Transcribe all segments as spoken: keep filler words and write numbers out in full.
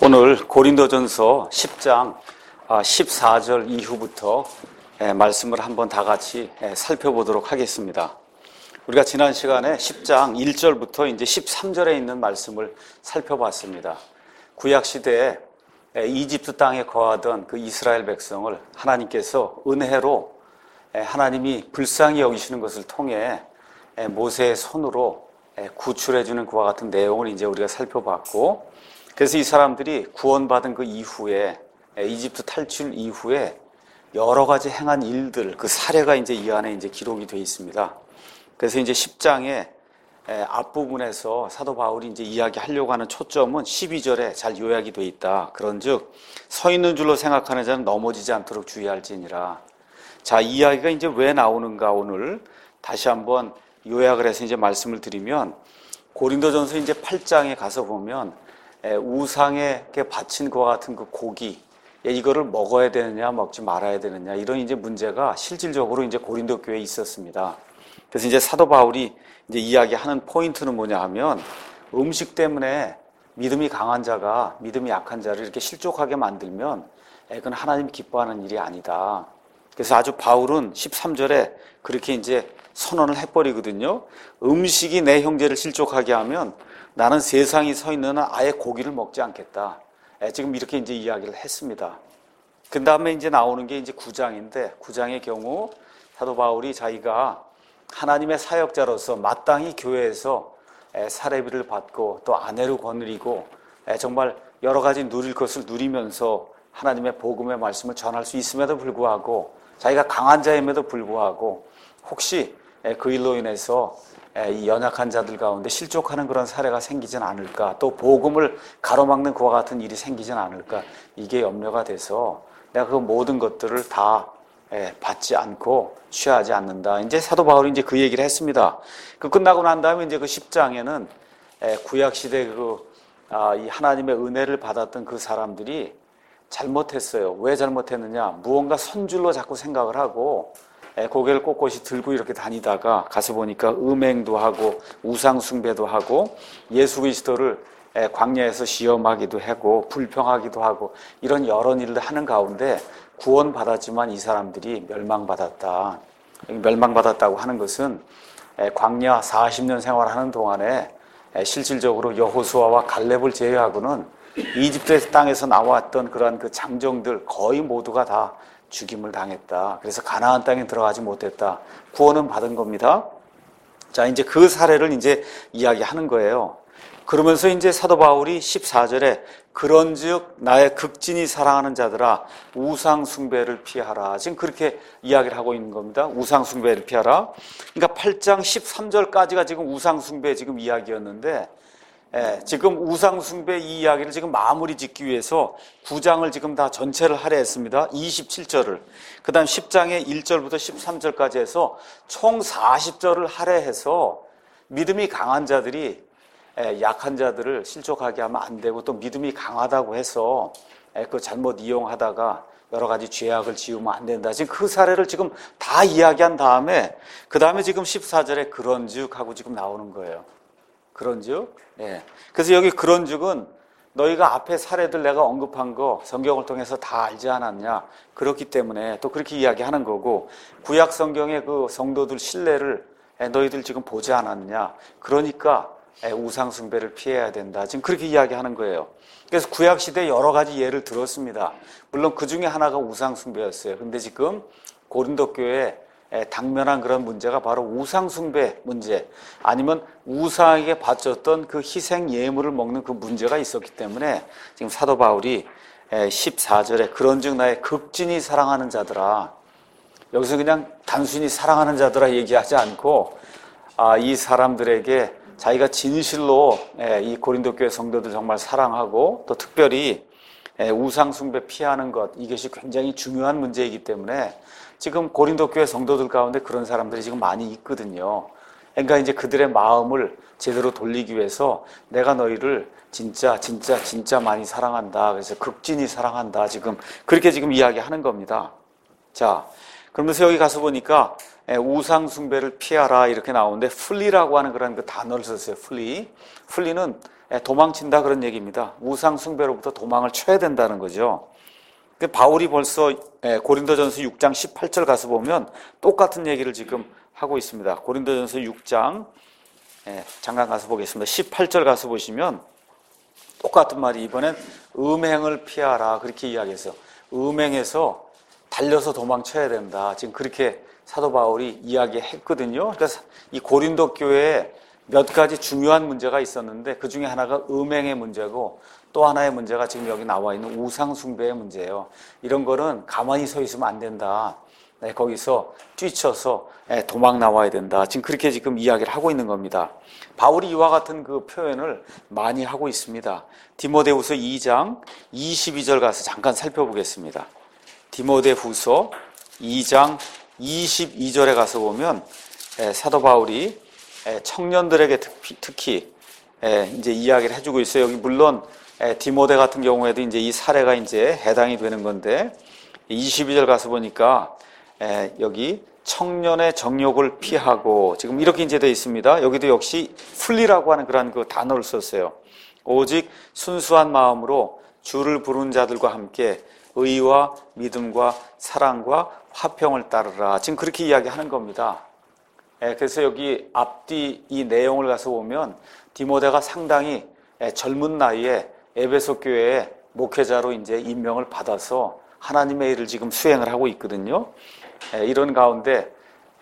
오늘 고린도전서 십 장 십사 절 이후부터 말씀을 한번 다 같이 살펴보도록 하겠습니다. 우리가 지난 시간에 십 장 일 절부터 이제 십삼 절에 있는 말씀을 살펴봤습니다. 구약 시대에 이집트 땅에 거하던 그 이스라엘 백성을 하나님께서 은혜로 하나님이 불쌍히 여기시는 것을 통해 모세의 손으로 구출해 주는 그와 같은 내용을 이제 우리가 살펴봤고, 그래서 이 사람들이 구원받은 그 이후에 이집트 탈출 이후에 여러 가지 행한 일들, 그 사례가 이제 이 안에 이제 기록이 되어 있습니다. 그래서 이제 십 장의 앞부분에서 사도 바울이 이제 이야기하려고 하는 초점은 십이 절에 잘 요약이 되어 있다. 그런즉 서 있는 줄로 생각하는 자는 넘어지지 않도록 주의할지니라. 자, 이 이야기가 이제 왜 나오는가, 오늘 다시 한번 요약을 해서 이제 말씀을 드리면, 고린도전서 이제 팔 장에 가서 보면 우상에게 바친 그와 같은 그 고기, 이거를 먹어야 되느냐 먹지 말아야 되느냐, 이런 이제 문제가 실질적으로 이제 고린도 교회에 있었습니다. 그래서 이제 사도 바울이 이제 이야기하는 포인트는 뭐냐 하면, 음식 때문에 믿음이 강한 자가 믿음이 약한 자를 이렇게 실족하게 만들면 그건 하나님 기뻐하는 일이 아니다. 그래서 아주 바울은 십삼 절에 그렇게 이제 선언을 해버리거든요. 음식이 내 형제를 실족하게 하면 나는 세상이 서 있는 한 아예 고기를 먹지 않겠다. 지금 이렇게 이제 이야기를 했습니다. 그 다음에 이제 나오는 게 이제 구 장인데, 구 장의 경우 사도 바울이 자기가 하나님의 사역자로서 마땅히 교회에서 사례비를 받고 또 아내로 거느리고 정말 여러 가지 누릴 것을 누리면서 하나님의 복음의 말씀을 전할 수 있음에도 불구하고, 자기가 강한 자임에도 불구하고 혹시 그 일로 인해서 이 연약한 자들 가운데 실족하는 그런 사례가 생기진 않을까, 또 복음을 가로막는 그와 같은 일이 생기진 않을까, 이게 염려가 돼서 내가 그 모든 것들을 다 받지 않고 취하지 않는다. 이제 사도 바울이 이제 그 얘기를 했습니다. 그 끝나고 난 다음에 이제 그 십 장에는 구약 시대 그 이 하나님의 은혜를 받았던 그 사람들이 잘못했어요. 왜 잘못했느냐? 무언가 선줄로 자꾸 생각을 하고 고개를 꼿꼿이 들고 이렇게 다니다가 가서 보니까 음행도 하고 우상 숭배도 하고 예수 그리스도를 광야에서 시험하기도 하고 불평하기도 하고 이런 여러 일을 하는 가운데 구원받았지만 이 사람들이 멸망받았다. 멸망받았다고 하는 것은 광야 사십 년 생활하는 동안에 실질적으로 여호수아와 갈렙을 제외하고는 이집트 땅에서 나왔던 그러한 그 장정들 거의 모두가 다 죽임을 당했다. 그래서 가나안 땅에 들어가지 못했다. 구원은 받은 겁니다. 자, 이제 그 사례를 이제 이야기하는 거예요. 그러면서 이제 사도 바울이 십사 절에 그런즉 나의 극진히 사랑하는 자들아 우상 숭배를 피하라. 지금 그렇게 이야기를 하고 있는 겁니다. 우상 숭배를 피하라. 그러니까 팔 장 십삼 절까지가 지금 우상 숭배 지금 이야기였는데, 예, 지금 우상 숭배 이 이야기를 지금 마무리 짓기 위해서 구 장을 지금 다 전체를 할애했습니다. 이십칠 절을. 그 다음 십 장의 일 절부터 십삼 절까지 해서 총 사십 절을 할애해서 믿음이 강한 자들이 약한 자들을 실족하게 하면 안 되고, 또 믿음이 강하다고 해서 그 잘못 이용하다가 여러 가지 죄악을 지으면 안 된다. 지금 그 사례를 지금 다 이야기한 다음에 그 다음에 지금 십사 절에 그런즉 하고 지금 나오는 거예요. 그런즉. 예. 그래서 여기 그런즉은 너희가 앞에 사례들 내가 언급한 거 성경을 통해서 다 알지 않았냐. 그렇기 때문에 또 그렇게 이야기하는 거고, 구약 성경의 그 성도들 신뢰를 너희들 지금 보지 않았냐. 그러니까 우상 숭배를 피해야 된다. 지금 그렇게 이야기하는 거예요. 그래서 구약 시대 여러 가지 예를 들었습니다. 물론 그 중에 하나가 우상 숭배였어요. 근데 지금 고린도 교회에 당면한 그런 문제가 바로 우상 숭배 문제, 아니면 우상에게 바쳤던 그 희생 예물을 먹는 그 문제가 있었기 때문에 지금 사도 바울이 십사 절에 그런즉 나의 극진히 사랑하는 자들아, 여기서 그냥 단순히 사랑하는 자들아 얘기하지 않고 아, 이 사람들에게 자기가 진실로 이 고린도 교회 성도들 정말 사랑하고, 또 특별히 우상 숭배 피하는 것, 이것이 굉장히 중요한 문제이기 때문에 지금 고린도 교회 성도들 가운데 그런 사람들이 지금 많이 있거든요. 그러니까 이제 그들의 마음을 제대로 돌리기 위해서 내가 너희를 진짜 진짜 진짜 많이 사랑한다. 그래서 극진히 사랑한다. 지금 그렇게 지금 이야기하는 겁니다. 자, 그러면서 여기 가서 보니까 우상 숭배를 피하라 이렇게 나오는데, 플리라고 하는 그런 그 단어를 썼어요. 플리. 플리는 도망친다 그런 얘기입니다. 우상 숭배로부터 도망을 쳐야 된다는 거죠. 바울이 벌써 고린도전서 육 장 십팔 절 가서 보면 똑같은 얘기를 지금 하고 있습니다. 고린도전서 육 장 잠깐 가서 보겠습니다. 십팔 절 가서 보시면 똑같은 말이 이번엔 음행을 피하라 그렇게 이야기해서 음행에서 달려서 도망쳐야 된다. 지금 그렇게 사도 바울이 이야기했거든요. 그래서 이 고린도 교회에 몇 가지 중요한 문제가 있었는데 그 중에 하나가 음행의 문제고 또 하나의 문제가 지금 여기 나와 있는 우상 숭배의 문제예요. 이런 거는 가만히 서 있으면 안 된다. 네, 거기서 뛰쳐서 도망 나와야 된다. 지금 그렇게 지금 이야기를 하고 있는 겁니다. 바울이 이와 같은 그 표현을 많이 하고 있습니다. 디모데후서 이 장 이십이 절 가서 잠깐 살펴보겠습니다. 디모데후서 이 장 이십이 절에 가서 보면 사도 바울이 청년들에게 특히 이제 이야기를 해주고 있어요. 여기 물론 디모데 같은 경우에도 이제 이 사례가 이제 해당이 되는 건데 이십이 절 가서 보니까 여기 청년의 정욕을 피하고 지금 이렇게 이제 되어 있습니다. 여기도 역시 풀리라고 하는 그런 그 단어를 썼어요. 오직 순수한 마음으로 주를 부르는 자들과 함께 의와 믿음과 사랑과 화평을 따르라. 지금 그렇게 이야기하는 겁니다. 그래서 여기 앞뒤 이 내용을 가서 보면 디모데가 상당히 젊은 나이에 에베소 교회의 목회자로 이제 임명을 받아서 하나님의 일을 지금 수행을 하고 있거든요. 이런 가운데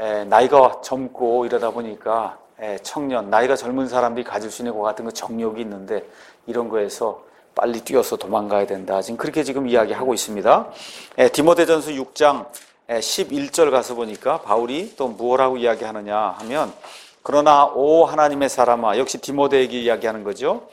나이가 젊고 이러다 보니까 청년, 나이가 젊은 사람들이 가질 수 있는 것 같은 그 정욕이 있는데 이런 거에서 빨리 뛰어서 도망가야 된다. 지금 그렇게 지금 이야기하고 있습니다. 디모데전서 육 장 십일 절 가서 보니까 바울이 또 무엇라고 이야기하느냐 하면 그러나 오 하나님의 사람아, 역시 디모데에게 이야기하는 거죠.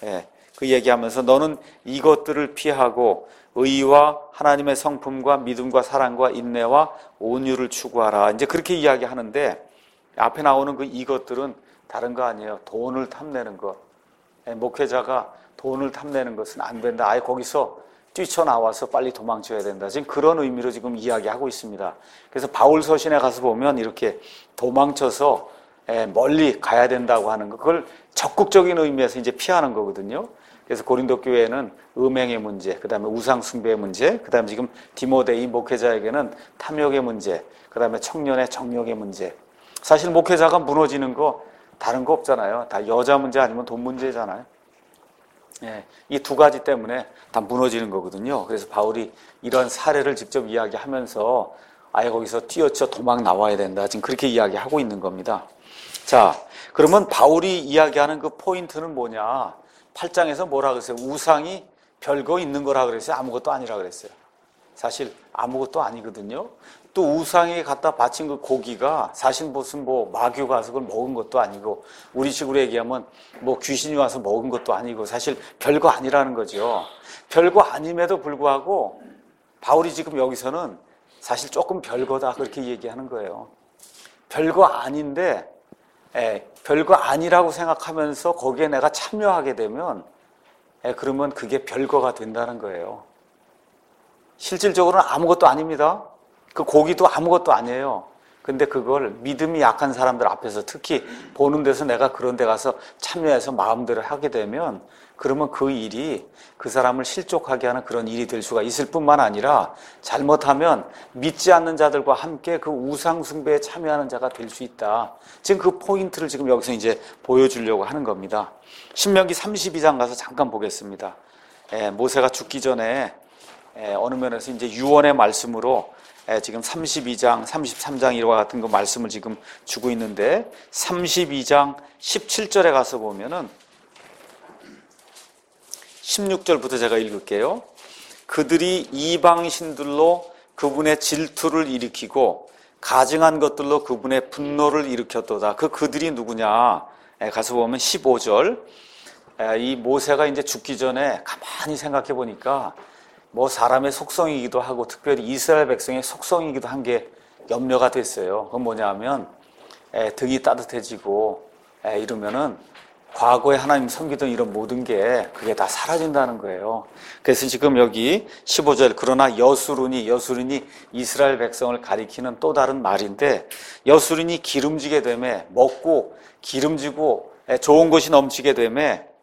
그 얘기하면서 너는 이것들을 피하고 의와 하나님의 성품과 믿음과 사랑과 인내와 온유를 추구하라. 이제 그렇게 이야기하는데 앞에 나오는 그 이것들은 다른 거 아니에요. 돈을 탐내는 것. 목회자가 돈을 탐내는 것은 안 된다. 아예 거기서 뛰쳐나와서 빨리 도망쳐야 된다. 지금 그런 의미로 지금 이야기하고 있습니다. 그래서 바울 서신에 가서 보면 이렇게 도망쳐서 멀리 가야 된다고 하는 거, 그걸 적극적인 의미에서 이제 피하는 거거든요. 그래서 고린도 교회는 음행의 문제, 그 다음에 우상 숭배의 문제, 그 다음에 지금 디모데 이 목회자에게는 탐욕의 문제, 그 다음에 청년의 정욕의 문제. 사실 목회자가 무너지는 거 다른 거 없잖아요. 다 여자 문제 아니면 돈 문제잖아요. 예, 이 두 가지 때문에 다 무너지는 거거든요. 그래서 바울이 이런 사례를 직접 이야기하면서 아예 거기서 뛰어쳐 도망 나와야 된다. 지금 그렇게 이야기하고 있는 겁니다. 자, 그러면 바울이 이야기하는 그 포인트는 뭐냐? 팔 장에서 뭐라 그랬어요? 우상이 별거 있는 거라 그랬어요? 아무것도 아니라 그랬어요? 사실 아무것도 아니거든요. 또 우상에 갖다 바친 그 고기가 사실 무슨 뭐 마귀 가서 그걸 먹은 것도 아니고 우리식으로 얘기하면 뭐 귀신이 와서 먹은 것도 아니고 사실 별거 아니라는 거죠. 별거 아님에도 불구하고 바울이 지금 여기서는 사실 조금 별거다 그렇게 얘기하는 거예요. 별거 아닌데 예, 별거 아니라고 생각하면서 거기에 내가 참여하게 되면 예, 그러면 그게 별거가 된다는 거예요. 실질적으로는 아무것도 아닙니다. 그 고기도 아무것도 아니에요. 근데 그걸 믿음이 약한 사람들 앞에서 특히 보는 데서 내가 그런 데 가서 참여해서 마음대로 하게 되면 그러면 그 일이 그 사람을 실족하게 하는 그런 일이 될 수가 있을 뿐만 아니라 잘못하면 믿지 않는 자들과 함께 그 우상 숭배에 참여하는 자가 될 수 있다. 지금 그 포인트를 지금 여기서 이제 보여주려고 하는 겁니다. 신명기 삼십이 장 가서 잠깐 보겠습니다. 에, 모세가 죽기 전에 에, 어느 면에서 이제 유언의 말씀으로 에, 지금 삼십이 장, 삼십삼 장 이와 같은 거 말씀을 지금 주고 있는데 삼십이 장 십칠 절에 가서 보면은 십육 절부터 제가 읽을게요. 그들이 이방신들로 그분의 질투를 일으키고 가증한 것들로 그분의 분노를 일으켰도다. 그 그들이 누구냐? 에, 가서 보면 십오 절. 에, 이 모세가 이제 죽기 전에 가만히 생각해 보니까 뭐 사람의 속성이기도 하고 특별히 이스라엘 백성의 속성이기도 한 게 염려가 됐어요. 그건 뭐냐 하면 에, 등이 따뜻해지고 에, 이러면은 과거에 하나님 섬기던 이런 모든 게 그게 다 사라진다는 거예요. 그래서 지금 여기 십오 절 그러나 여수룬이 여수룬이 이스라엘 백성을 가리키는 또 다른 말인데 여수룬이 기름지게 되매 먹고 기름지고 에, 좋은 것이 넘치게 되매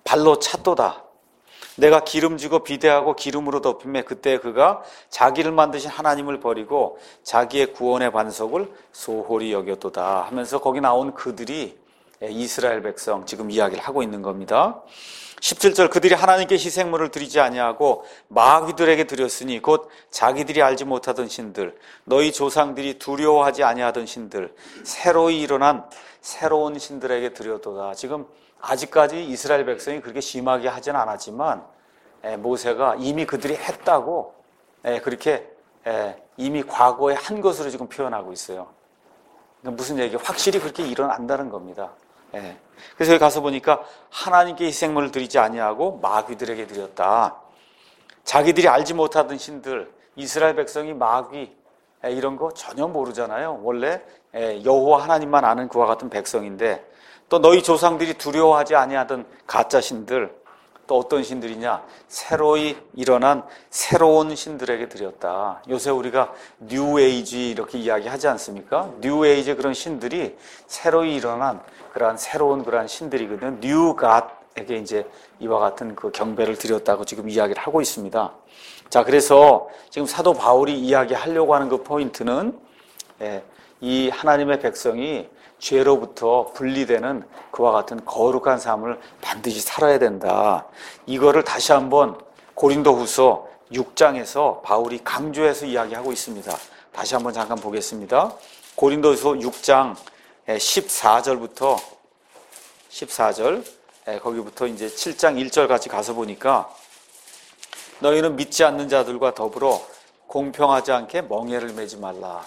발로 찼도다. 내가 기름지고 비대하고 기름으로 덮임에 그때 그가 자기를 만드신 하나님을 버리고 자기의 구원의 반석을 소홀히 여겼도다 하면서 거기 나온 그들이 이스라엘 백성 지금 이야기를 하고 있는 겁니다. 십칠 절 그들이 하나님께 희생물을 드리지 아니하고 마귀들에게 드렸으니 곧 자기들이 알지 못하던 신들 너희 조상들이 두려워하지 아니하던 신들 새로이 일어난 새로운 신들에게 드렸도다. 지금 아직까지 이스라엘 백성이 그렇게 심하게 하진 않았지만 모세가 이미 그들이 했다고 그렇게 이미 과거에 한 것으로 지금 표현하고 있어요. 무슨 얘기? 확실히 그렇게 일어난다는 겁니다. 그래서 여기 가서 보니까 하나님께 희생물을 드리지 아니하고 마귀들에게 드렸다. 자기들이 알지 못하던 신들, 이스라엘 백성이 마귀 이런 거 전혀 모르잖아요. 원래 여호와 하나님만 아는 그와 같은 백성인데 또 너희 조상들이 두려워하지 아니하던 가짜 신들 또 어떤 신들이냐? 새로이 일어난 새로운 신들에게 드렸다. 요새 우리가 뉴에이지 이렇게 이야기하지 않습니까? 뉴에이지 그런 신들이 새로이 일어난 그러한 새로운 그러한 신들이거든요. 뉴갓에게 이제 이와 같은 그 경배를 드렸다고 지금 이야기를 하고 있습니다. 자, 그래서 지금 사도 바울이 이야기하려고 하는 그 포인트는 이 하나님의 백성이 죄로부터 분리되는 그와 같은 거룩한 삶을 반드시 살아야 된다. 이거를 다시 한번 고린도후서 육 장에서 바울이 강조해서 이야기하고 있습니다. 다시 한번 잠깐 보겠습니다. 고린도후서 육 장 십사 절부터 십사 절 거기부터 이제 칠 장 일 절까지 가서 보니까 너희는 믿지 않는 자들과 더불어 공평하지 않게 멍에를 매지 말라.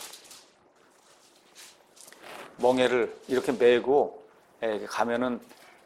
멍에를 이렇게 매고 가면은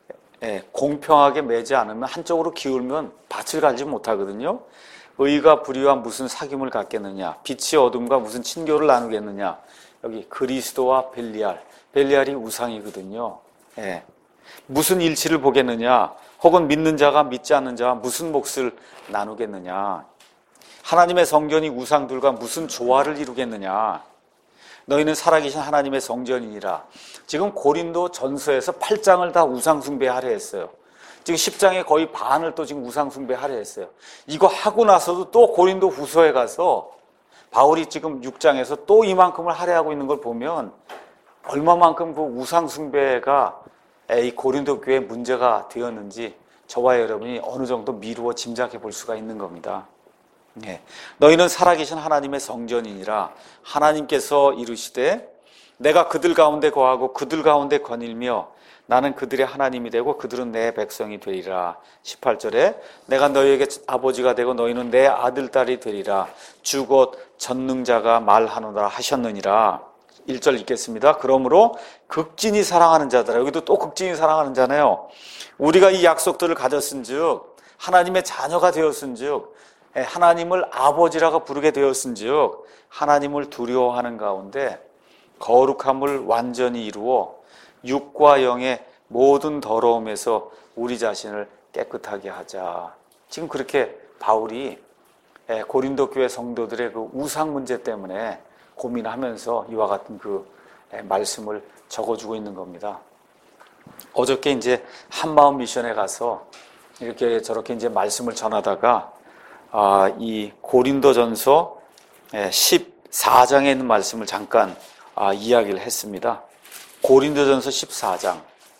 공평하게 매지 않으면 한쪽으로 기울면 밭을 갈지 못하거든요. 의가 불의와 무슨 사귐을 갖겠느냐? 빛이 어둠과 무슨 친교를 나누겠느냐? 여기 그리스도와 벨리알, 벨리알이 우상이거든요. 예. 무슨 일치를 보겠느냐? 혹은 믿는 자가 믿지 않는 자와 무슨 몫을 나누겠느냐? 하나님의 성전이 우상들과 무슨 조화를 이루겠느냐? 너희는 살아계신 하나님의 성전이니라. 지금 고린도 전서에서 팔 장을 다 우상숭배하려 했어요. 지금 십 장에 거의 반을 또 지금 우상숭배하려 했어요. 이거 하고 나서도 또 고린도 후서에 가서 바울이 지금 육 장에서 또 이만큼을 하려 하고 있는 걸 보면 얼마만큼 그 우상숭배가 이 고린도 교회에 문제가 되었는지 저와 여러분이 어느 정도 미루어 짐작해 볼 수가 있는 겁니다. 네. 너희는 살아계신 하나님의 성전이니라. 하나님께서 이르시되 내가 그들 가운데 거하고 그들 가운데 거닐며 나는 그들의 하나님이 되고 그들은 내 백성이 되리라. 십팔 절에 내가 너희에게 아버지가 되고 너희는 내 아들 딸이 되리라. 주 곧 전능자가 말하노라 하셨느니라. 일 절 읽겠습니다. 그러므로 극진히 사랑하는 자들아. 여기도 또 극진히 사랑하는 자네요. 우리가 이 약속들을 가졌은즉 하나님의 자녀가 되었은즉 하나님을 아버지라고 부르게 되었은즉 하나님을 두려워하는 가운데 거룩함을 완전히 이루어 육과 영의 모든 더러움에서 우리 자신을 깨끗하게 하자. 지금 그렇게 바울이 고린도 교회 성도들의 그 우상 문제 때문에 고민하면서 이와 같은 그 말씀을 적어주고 있는 겁니다. 어저께 이제 한마음 미션에 가서 이렇게 저렇게 이제 말씀을 전하다가 아, 이 고린도전서 십사 장에 있는 말씀을 잠깐 아, 이야기를 했습니다. 고린도전서 십사 장.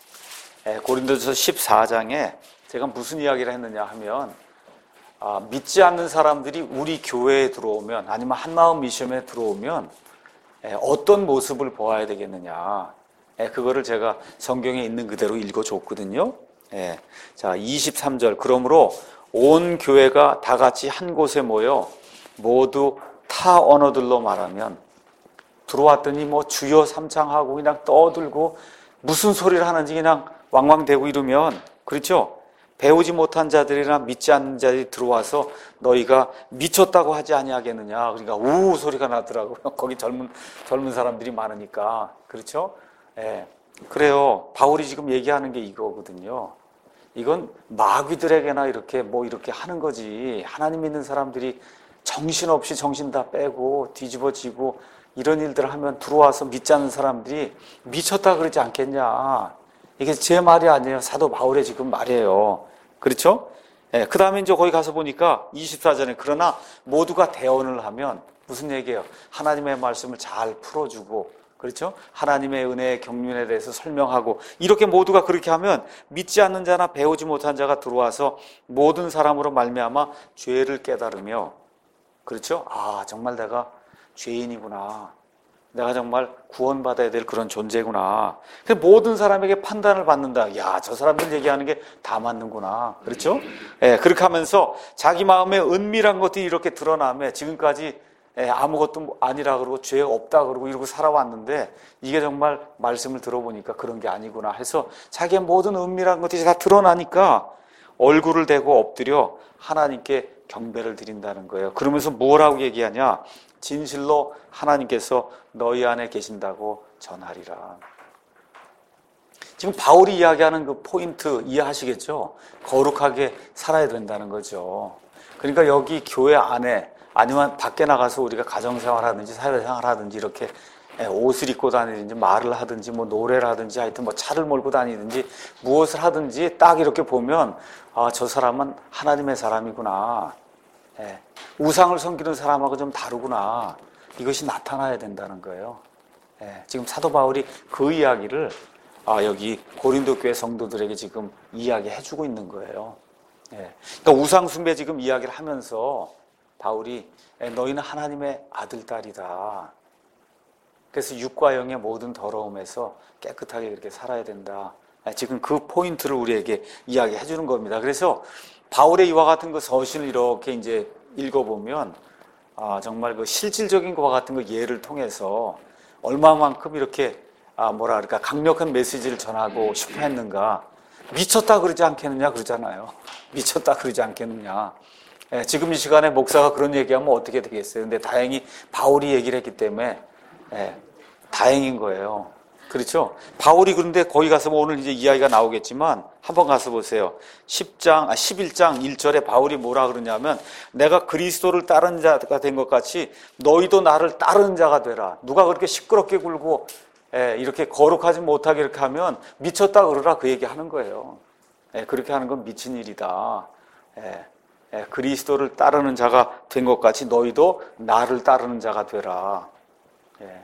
고린도전서 십사 장에 제가 무슨 이야기를 했느냐 하면 아, 믿지 않는 사람들이 우리 교회에 들어오면 아니면 한마음 미션에 들어오면 어떤 모습을 보아야 되겠느냐. 그거를 제가 성경에 있는 그대로 읽어줬거든요. 자, 이십삼 절. 그러므로 온 교회가 다 같이 한 곳에 모여 모두 타 언어들로 말하면 들어왔더니 뭐 주여 삼창하고 그냥 떠들고 무슨 소리를 하는지 그냥 왕왕대고 이러면 그렇죠? 배우지 못한 자들이나 믿지 않는 자들이 들어와서 너희가 미쳤다고 하지 아니하겠느냐. 그러니까 우우 소리가 나더라고요. 거기 젊은 젊은 사람들이 많으니까. 그렇죠? 예. 그래요. 바울이 지금 얘기하는 게 이거거든요. 이건 마귀들에게나 이렇게 뭐 이렇게 하는 거지. 하나님 믿는 사람들이 정신없이 정신 다 빼고 뒤집어지고 이런 일들을 하면 들어와서 믿지 않는 사람들이 미쳤다 그러지 않겠냐. 이게 제 말이 아니에요. 사도 바울의 지금 말이에요. 그렇죠? 예, 그 다음에 이제 거기 가서 보니까 이십사 절에 그러나 모두가 대언을 하면 무슨 얘기예요? 하나님의 말씀을 잘 풀어주고, 그렇죠? 하나님의 은혜의 경륜에 대해서 설명하고, 이렇게 모두가 그렇게 하면 믿지 않는 자나 배우지 못한 자가 들어와서 모든 사람으로 말미암아 죄를 깨달으며, 그렇죠? 아, 정말 내가 죄인이구나. 내가 정말 구원받아야 될 그런 존재구나. 그래서 모든 사람에게 판단을 받는다. 야, 저 사람들 얘기하는 게 다 맞는구나. 그렇죠? 예, 그렇게 하면서 자기 마음에 은밀한 것들이 이렇게 드러나며 지금까지 예, 아무것도 아니라 그러고 죄 없다 그러고 이러고 살아왔는데 이게 정말 말씀을 들어보니까 그런 게 아니구나 해서 자기의 모든 은밀한 것들이 다 드러나니까 얼굴을 대고 엎드려 하나님께 경배를 드린다는 거예요. 그러면서 뭐라고 얘기하냐? 진실로 하나님께서 너희 안에 계신다고 전하리라. 지금 바울이 이야기하는 그 포인트 이해하시겠죠? 거룩하게 살아야 된다는 거죠. 그러니까 여기 교회 안에 아니면 밖에 나가서 우리가 가정생활하든지 사회생활하든지 이렇게 옷을 입고 다니든지 말을 하든지 뭐 노래를 하든지 하여튼 뭐 차를 몰고 다니든지 무엇을 하든지 딱 이렇게 보면 아, 저 사람은 하나님의 사람이구나. 예, 우상을 섬기는 사람하고 좀 다르구나. 이것이 나타나야 된다는 거예요. 예, 지금 사도 바울이 그 이야기를 아, 여기 고린도 교회 성도들에게 지금 이야기해주고 있는 거예요. 예, 그러니까 우상 숭배 지금 이야기를 하면서 바울이 예, 너희는 하나님의 아들, 딸이다. 그래서 육과 영의 모든 더러움에서 깨끗하게 그렇게 살아야 된다. 예, 지금 그 포인트를 우리에게 이야기해 주는 겁니다. 그래서 바울의 이와 같은 그 서신을 이렇게 이제 읽어보면 아, 정말 그 실질적인 것과 같은 그 예를 통해서 얼마만큼 이렇게 아, 뭐라 그럴까 강력한 메시지를 전하고 싶어 했는가. 미쳤다 그러지 않겠느냐 그러잖아요. 미쳤다 그러지 않겠느냐. 예, 지금 이 시간에 목사가 그런 얘기하면 어떻게 되겠어요? 근데 다행히 바울이 얘기를 했기 때문에 예, 다행인 거예요. 그렇죠? 바울이 그런데 거기 가서 오늘 이제 이야기가 나오겠지만 한번 가서 보세요. 십 장, 아, 십일 장 일 절에 바울이 뭐라 그러냐면 내가 그리스도를 따르는 자가 된 것 같이 너희도 나를 따르는 자가 되라. 누가 그렇게 시끄럽게 굴고 예, 이렇게 거룩하지 못하게 이렇게 하면 미쳤다 그러라 그 얘기 하는 거예요. 예, 그렇게 하는 건 미친 일이다. 예, 예, 그리스도를 따르는 자가 된 것 같이 너희도 나를 따르는 자가 되라. 예.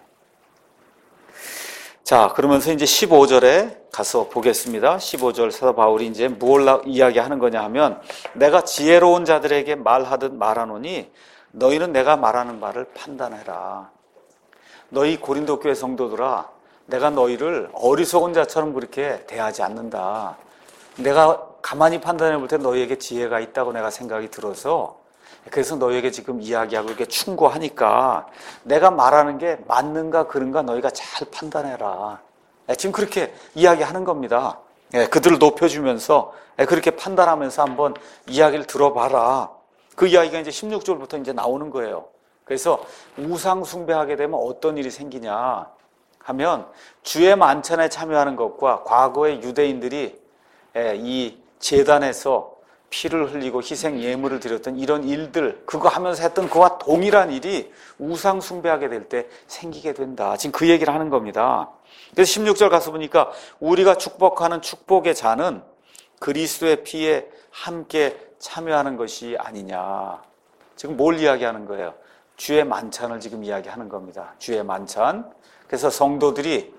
자, 그러면서 이제 십오 절에 가서 보겠습니다. 십오 절 사도 바울이 이제 무엇을 이야기하는 거냐 하면 내가 지혜로운 자들에게 말하듯 말하노니 너희는 내가 말하는 말을 판단해라. 너희 고린도 교회 성도들아, 내가 너희를 어리석은 자처럼 그렇게 대하지 않는다. 내가 가만히 판단해 볼 때 너희에게 지혜가 있다고 내가 생각이 들어서 그래서 너희에게 지금 이야기하고 이렇게 충고하니까 내가 말하는 게 맞는가 그른가 너희가 잘 판단해라. 지금 그렇게 이야기하는 겁니다. 그들을 높여주면서 그렇게 판단하면서 한번 이야기를 들어봐라. 그 이야기가 이제 십육 절부터 이제 나오는 거예요. 그래서 우상 숭배하게 되면 어떤 일이 생기냐 하면 주의 만찬에 참여하는 것과 과거의 유대인들이 이 제단에서 피를 흘리고 희생 예물을 드렸던 이런 일들 그거 하면서 했던 그와 동일한 일이 우상 숭배하게 될 때 생기게 된다. 지금 그 얘기를 하는 겁니다. 그래서 십육 절 가서 보니까 우리가 축복하는 축복의 잔은 그리스도의 피에 함께 참여하는 것이 아니냐. 지금 뭘 이야기하는 거예요? 주의 만찬을 지금 이야기하는 겁니다. 주의 만찬. 그래서 성도들이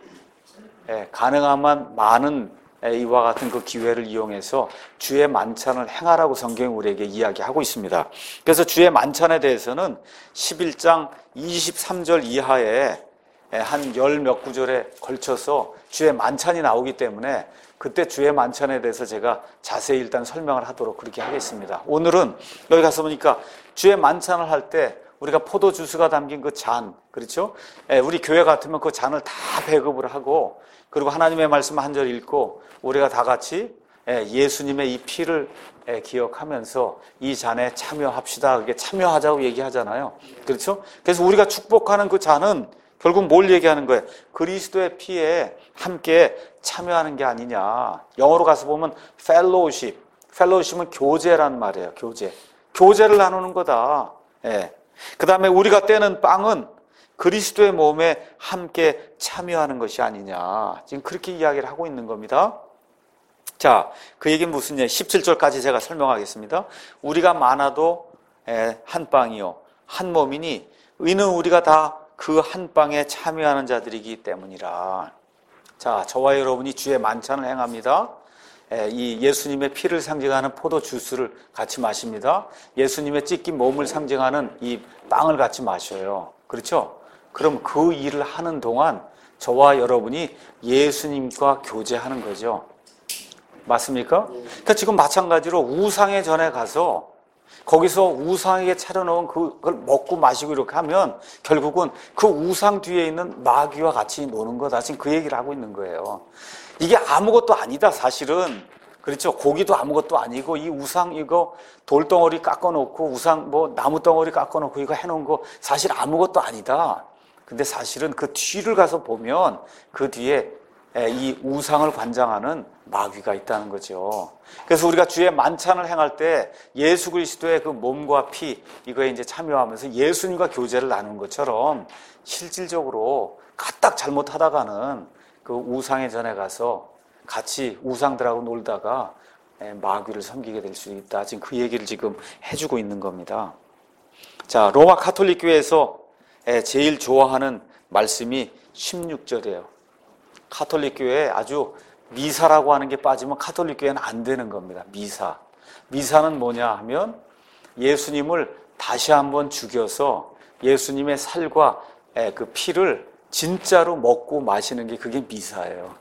가능한 많은 이와 같은 그 기회를 이용해서 주의 만찬을 행하라고 성경이 우리에게 이야기하고 있습니다. 그래서 주의 만찬에 대해서는 십일 장 이십삼 절 이하에 한 열 몇 구절에 걸쳐서 주의 만찬이 나오기 때문에 그때 주의 만찬에 대해서 제가 자세히 일단 설명을 하도록 그렇게 하겠습니다. 오늘은 여기 가서 보니까 주의 만찬을 할 때 우리가 포도 주스가 담긴 그 잔, 그렇죠? 우리 교회 같으면 그 잔을 다 배급을 하고 그리고 하나님의 말씀 한 절 읽고 우리가 다 같이 예수님의 이 피를 기억하면서 이 잔에 참여합시다. 그게 참여하자고 얘기하잖아요. 그렇죠? 그래서 우리가 축복하는 그 잔은 결국 뭘 얘기하는 거예요? 그리스도의 피에 함께 참여하는 게 아니냐. 영어로 가서 보면 fellowship. fellowship은 교제란 말이에요. 교제. 교제를 나누는 거다. 예. 그 다음에 우리가 떼는 빵은 그리스도의 몸에 함께 참여하는 것이 아니냐. 지금 그렇게 이야기를 하고 있는 겁니다. 자, 그 얘기는 무슨 얘기? 십칠 절까지 제가 설명하겠습니다. 우리가 많아도 한 빵이요 한 몸이니 이는 우리가 다 그 한 빵에 참여하는 자들이기 때문이라. 자, 저와 여러분이 주의 만찬을 행합니다. 이 예수님의 피를 상징하는 포도 주스를 같이 마십니다. 예수님의 찢긴 몸을 상징하는 이 빵을 같이 마셔요. 그렇죠? 그럼 그 일을 하는 동안 저와 여러분이 예수님과 교제하는 거죠. 맞습니까? 그러니까 지금 마찬가지로 우상의 전에 가서 거기서 우상에게 차려놓은 그걸 먹고 마시고 이렇게 하면 결국은 그 우상 뒤에 있는 마귀와 같이 노는 거다. 지금 그 얘기를 하고 있는 거예요. 이게 아무것도 아니다, 사실은. 그렇죠? 고기도 아무것도 아니고 이 우상 이거 돌덩어리 깎아놓고 우상 뭐 나무덩어리 깎아놓고 이거 해놓은 거 사실 아무것도 아니다. 근데 사실은 그 뒤를 가서 보면 그 뒤에 이 우상을 관장하는 마귀가 있다는 거죠. 그래서 우리가 주의 만찬을 행할 때 예수 그리스도의 그 몸과 피 이거에 이제 참여하면서 예수님과 교제를 나누는 것처럼 실질적으로 까딱 잘못하다가는 그 우상의 전에 가서 같이 우상들하고 놀다가 마귀를 섬기게 될 수 있다. 지금 그 얘기를 지금 해주고 있는 겁니다. 자, 로마 가톨릭 교회에서 제일 좋아하는 말씀이 십육 절이에요. 가톨릭 교회에 아주 미사라고 하는 게 빠지면 가톨릭 교회는 안 되는 겁니다. 미사. 미사는 뭐냐 하면 예수님을 다시 한번 죽여서 예수님의 살과 그 피를 진짜로 먹고 마시는 게 그게 미사예요.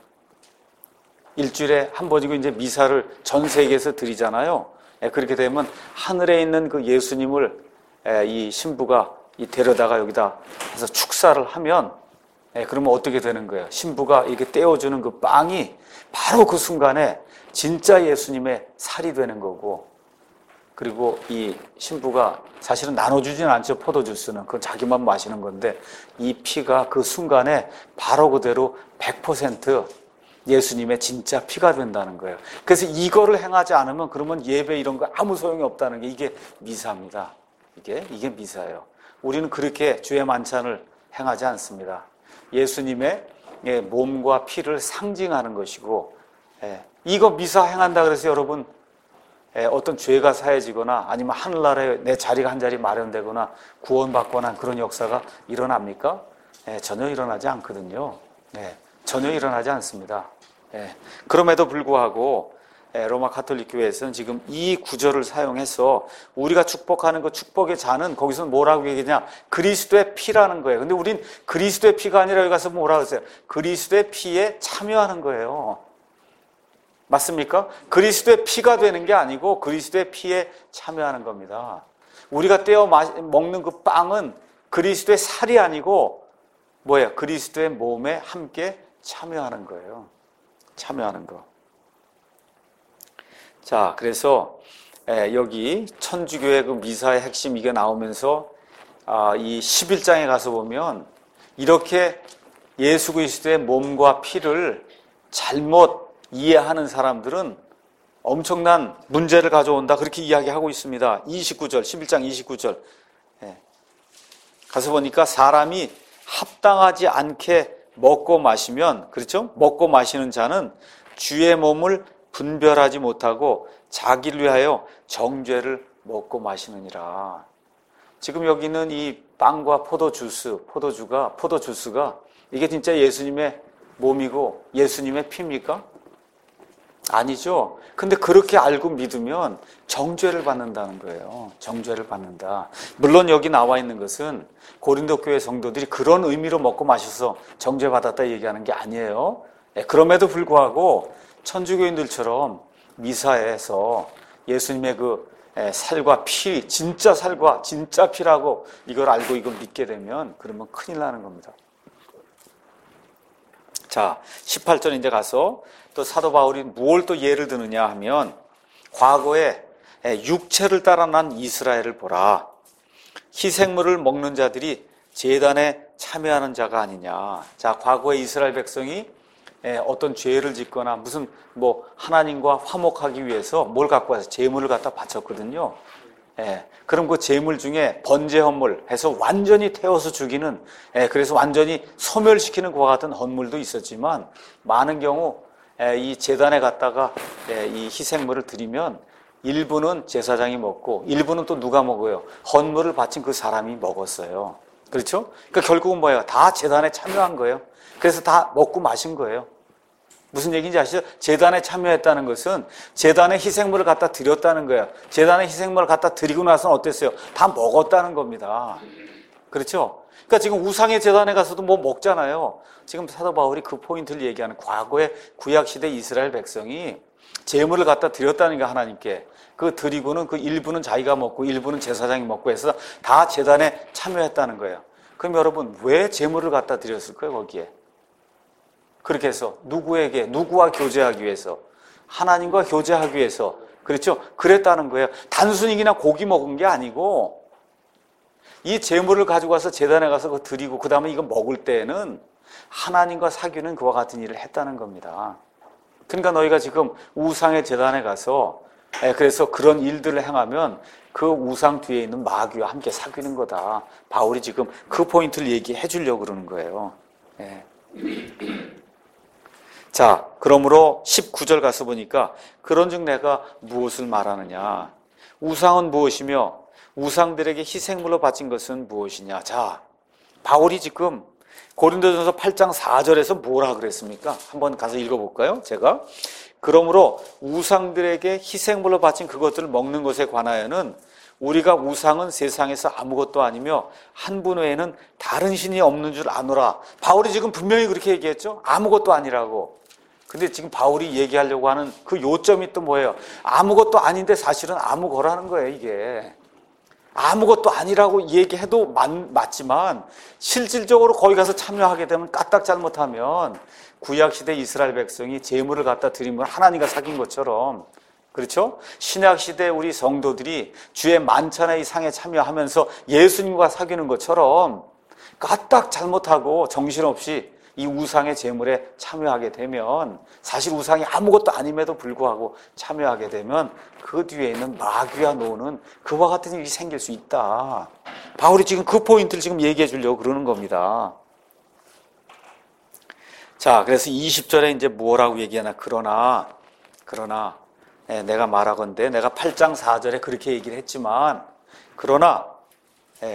일주일에 한 번이고 이제 미사를 전 세계에서 드리잖아요. 그렇게 되면 하늘에 있는 그 예수님을 이 신부가 데려다가 여기다 해서 축사를 하면 그러면 어떻게 되는 거예요? 신부가 이렇게 떼어주는 그 빵이 바로 그 순간에 진짜 예수님의 살이 되는 거고, 그리고 이 신부가 사실은 나눠주지는 않죠. 포도주스는 그건 자기만 마시는 건데 이 피가 그 순간에 바로 그대로 백 퍼센트 예수님의 진짜 피가 된다는 거예요. 그래서 이거를 행하지 않으면 그러면 예배 이런 거 아무 소용이 없다는 게 이게 미사입니다. 이게 이게 미사예요. 우리는 그렇게 주의 만찬을 행하지 않습니다. 예수님의 몸과 피를 상징하는 것이고, 이거 미사 행한다 그래서 여러분 어떤 죄가 사해지거나 아니면 하늘나라에 내 자리가 한 자리 마련되거나 구원받거나 그런 역사가 일어납니까? 전혀 일어나지 않거든요. 전혀 일어나지 않습니다. 그럼에도 불구하고 로마 가톨릭 교회에서는 지금 이 구절을 사용해서 우리가 축복하는 그 축복의 잔은 거기서 뭐라고 얘기하냐? 그리스도의 피라는 거예요. 근데 우린 그리스도의 피가 아니라 여기 가서 뭐라고 했어요? 그리스도의 피에 참여하는 거예요. 맞습니까? 그리스도의 피가 되는 게 아니고 그리스도의 피에 참여하는 겁니다. 우리가 떼어 먹는 그 빵은 그리스도의 살이 아니고 뭐예요? 그리스도의 몸에 함께 참여하는 거예요. 참여하는 거. 자, 그래서 여기 천주교의 그 미사의 핵심 이게 나오면서 이 십일 장에 가서 보면 이렇게 예수 그리스도의 몸과 피를 잘못 이해하는 사람들은 엄청난 문제를 가져온다 그렇게 이야기하고 있습니다. 이십구 절, 십일 장 이십구 절 가서 보니까 사람이 합당하지 않게 먹고 마시면, 그렇죠? 먹고 마시는 자는 주의 몸을 분별하지 못하고 자기를 위하여 정죄를 먹고 마시느니라. 지금 여기는 이 빵과 포도주스, 포도주가, 포도주스가 이게 진짜 예수님의 몸이고 예수님의 피입니까? 아니죠. 근데 그렇게 알고 믿으면 정죄를 받는다는 거예요. 정죄를 받는다. 물론 여기 나와 있는 것은 고린도 교회 성도들이 그런 의미로 먹고 마셔서 정죄받았다 얘기하는 게 아니에요. 그럼에도 불구하고 천주교인들처럼 미사에서 예수님의 그 살과 피, 진짜 살과 진짜 피라고 이걸 알고 이걸 믿게 되면 그러면 큰일 나는 겁니다. 자, 십팔 절 이제 가서 또 사도 바울이 무엇을 또 예를 드느냐 하면 과거에 육체를 따라 난 이스라엘을 보라. 희생물을 먹는 자들이 제단에 참여하는 자가 아니냐. 자, 과거에 이스라엘 백성이 어떤 죄를 짓거나 무슨 뭐 하나님과 화목하기 위해서 뭘 갖고 와서 제물을 갖다 바쳤거든요. 예, 그럼 그 제물 중에 번제 헌물 해서 완전히 태워서 죽이는, 예, 그래서 완전히 소멸시키는 그와 같은 헌물도 있었지만 많은 경우 이 제단에 갔다가 이 희생물을 드리면 일부는 제사장이 먹고 일부는 또 누가 먹어요? 헌물을 바친 그 사람이 먹었어요. 그렇죠? 그러니까 결국은 뭐예요? 다 제단에 참여한 거예요. 그래서 다 먹고 마신 거예요. 무슨 얘기인지 아시죠? 제단에 참여했다는 것은 제단에 희생물을 갖다 드렸다는 거예요. 제단에 희생물을 갖다 드리고 나서는 어땠어요? 다 먹었다는 겁니다. 그렇죠? 그러니까 지금 우상의 제단에 가서도 뭐 먹잖아요. 지금 사도 바울이 그 포인트를 얘기하는, 과거의 구약시대 이스라엘 백성이 제물을 갖다 드렸다는 게 하나님께, 그 드리고는 그 일부는 자기가 먹고 일부는 제사장이 먹고 해서 다 제단에 참여했다는 거예요. 그럼 여러분, 왜 제물을 갖다 드렸을까요, 거기에? 그렇게 해서 누구에게, 누구와 교제하기 위해서? 하나님과 교제하기 위해서. 그렇죠? 그랬다는 거예요. 단순히 그냥 고기 먹은 게 아니고 이 제물을 가지고 가서 제단에 가서 그거 드리고 그 다음에 이거 먹을 때에는 하나님과 사귀는 그와 같은 일을 했다는 겁니다. 그러니까 너희가 지금 우상의 제단에 가서 그래서 그런 일들을 행하면 그 우상 뒤에 있는 마귀와 함께 사귀는 거다. 바울이 지금 그 포인트를 얘기해 주려고 그러는 거예요. 예. 자, 그러므로 십구 절 가서 보니까 그런즉 내가 무엇을 말하느냐? 우상은 무엇이며 우상들에게 희생물로 바친 것은 무엇이냐? 자, 바울이 지금 고린도전서 팔 장 사 절에서 뭐라 그랬습니까? 한번 가서 읽어볼까요? 제가. 그러므로 우상들에게 희생물로 바친 그것들을 먹는 것에 관하여는 우리가 우상은 세상에서 아무것도 아니며 한 분 외에는 다른 신이 없는 줄 아노라. 바울이 지금 분명히 그렇게 얘기했죠? 아무것도 아니라고. 근데 지금 바울이 얘기하려고 하는 그 요점이 또 뭐예요? 아무것도 아닌데 사실은 아무거라는 거예요, 이게. 아무것도 아니라고 얘기해도 맞, 맞지만 실질적으로 거기 가서 참여하게 되면 까딱 잘못하면 구약시대 이스라엘 백성이 제물을 갖다 드리면 하나님과 사귄 것처럼, 그렇죠? 신약시대 우리 성도들이 주의 만찬의 이 상에 참여하면서 예수님과 사귀는 것처럼 까딱 잘못하고 정신없이 이 우상의 제물에 참여하게 되면, 사실 우상이 아무것도 아님에도 불구하고 참여하게 되면 그 뒤에 있는 마귀와 노는 그와 같은 일이 생길 수 있다. 바울이 지금 그 포인트를 지금 얘기해 주려고 그러는 겁니다. 자, 그래서 이십 절에 이제 뭐라고 얘기하나? 그러나, 그러나, 예, 내가 말하건대, 내가 팔 장 사 절에 그렇게 얘기를 했지만, 그러나, 예,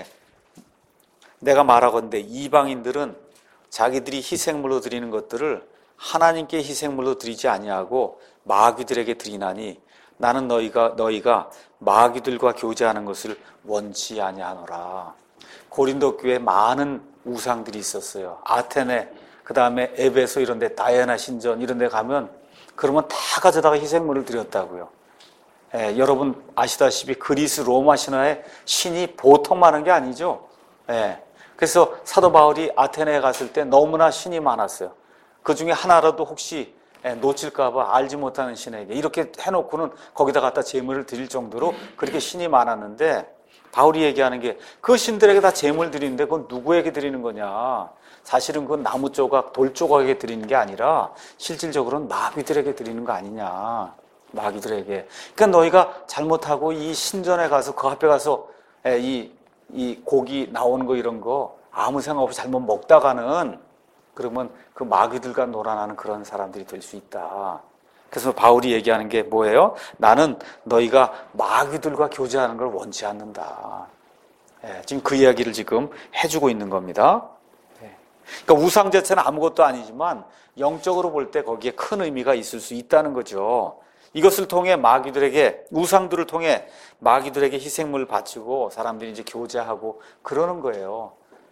내가 말하건대 이방인들은 자기들이 희생물로 드리는 것들을 하나님께 희생물로 드리지 아니하고 마귀들에게 드리나니 나는 너희가 너희가 마귀들과 교제하는 것을 원치 아니하노라. 고린도 교회에 많은 우상들이 있었어요. 아테네, 그 다음에 에베소 이런 데, 다이아나 신전 이런 데 가면 그러면 다 가져다가 희생물을 드렸다고요. 예, 여러분 아시다시피 그리스 로마 신화에 신이 보통 많은 게 아니죠. 예. 그래서 사도 바울이 아테네에 갔을 때 너무나 신이 많았어요. 그 중에 하나라도 혹시 놓칠까 봐 알지 못하는 신에게 이렇게 해놓고는 거기다 갖다 제물을 드릴 정도로 그렇게 신이 많았는데, 바울이 얘기하는 게 그 신들에게 다 제물 드리는데 그건 누구에게 드리는 거냐? 사실은 그건 나무 조각, 돌 조각에게 드리는 게 아니라 실질적으로는 마귀들에게 드리는 거 아니냐? 마귀들에게. 그러니까 너희가 잘못하고 이 신전에 가서 그 앞에 가서 이 이 고기 나오는 거 이런 거 아무 생각 없이 잘못 먹다가는 그러면 그 마귀들과 놀아나는 그런 사람들이 될 수 있다. 그래서 바울이 얘기하는 게 뭐예요? 나는 너희가 마귀들과 교제하는 걸 원치 않는다. 예, 지금 그 이야기를 지금 해주고 있는 겁니다. 예. 그러니까 우상 자체는 아무것도 아니지만 영적으로 볼 때 거기에 큰 의미가 있을 수 있다는 거죠. 이것을 통해 마귀들에게, 우상들을 통해 마귀들에게 희생물을 바치고 사람들이 이제 교제하고 그러는 거예요.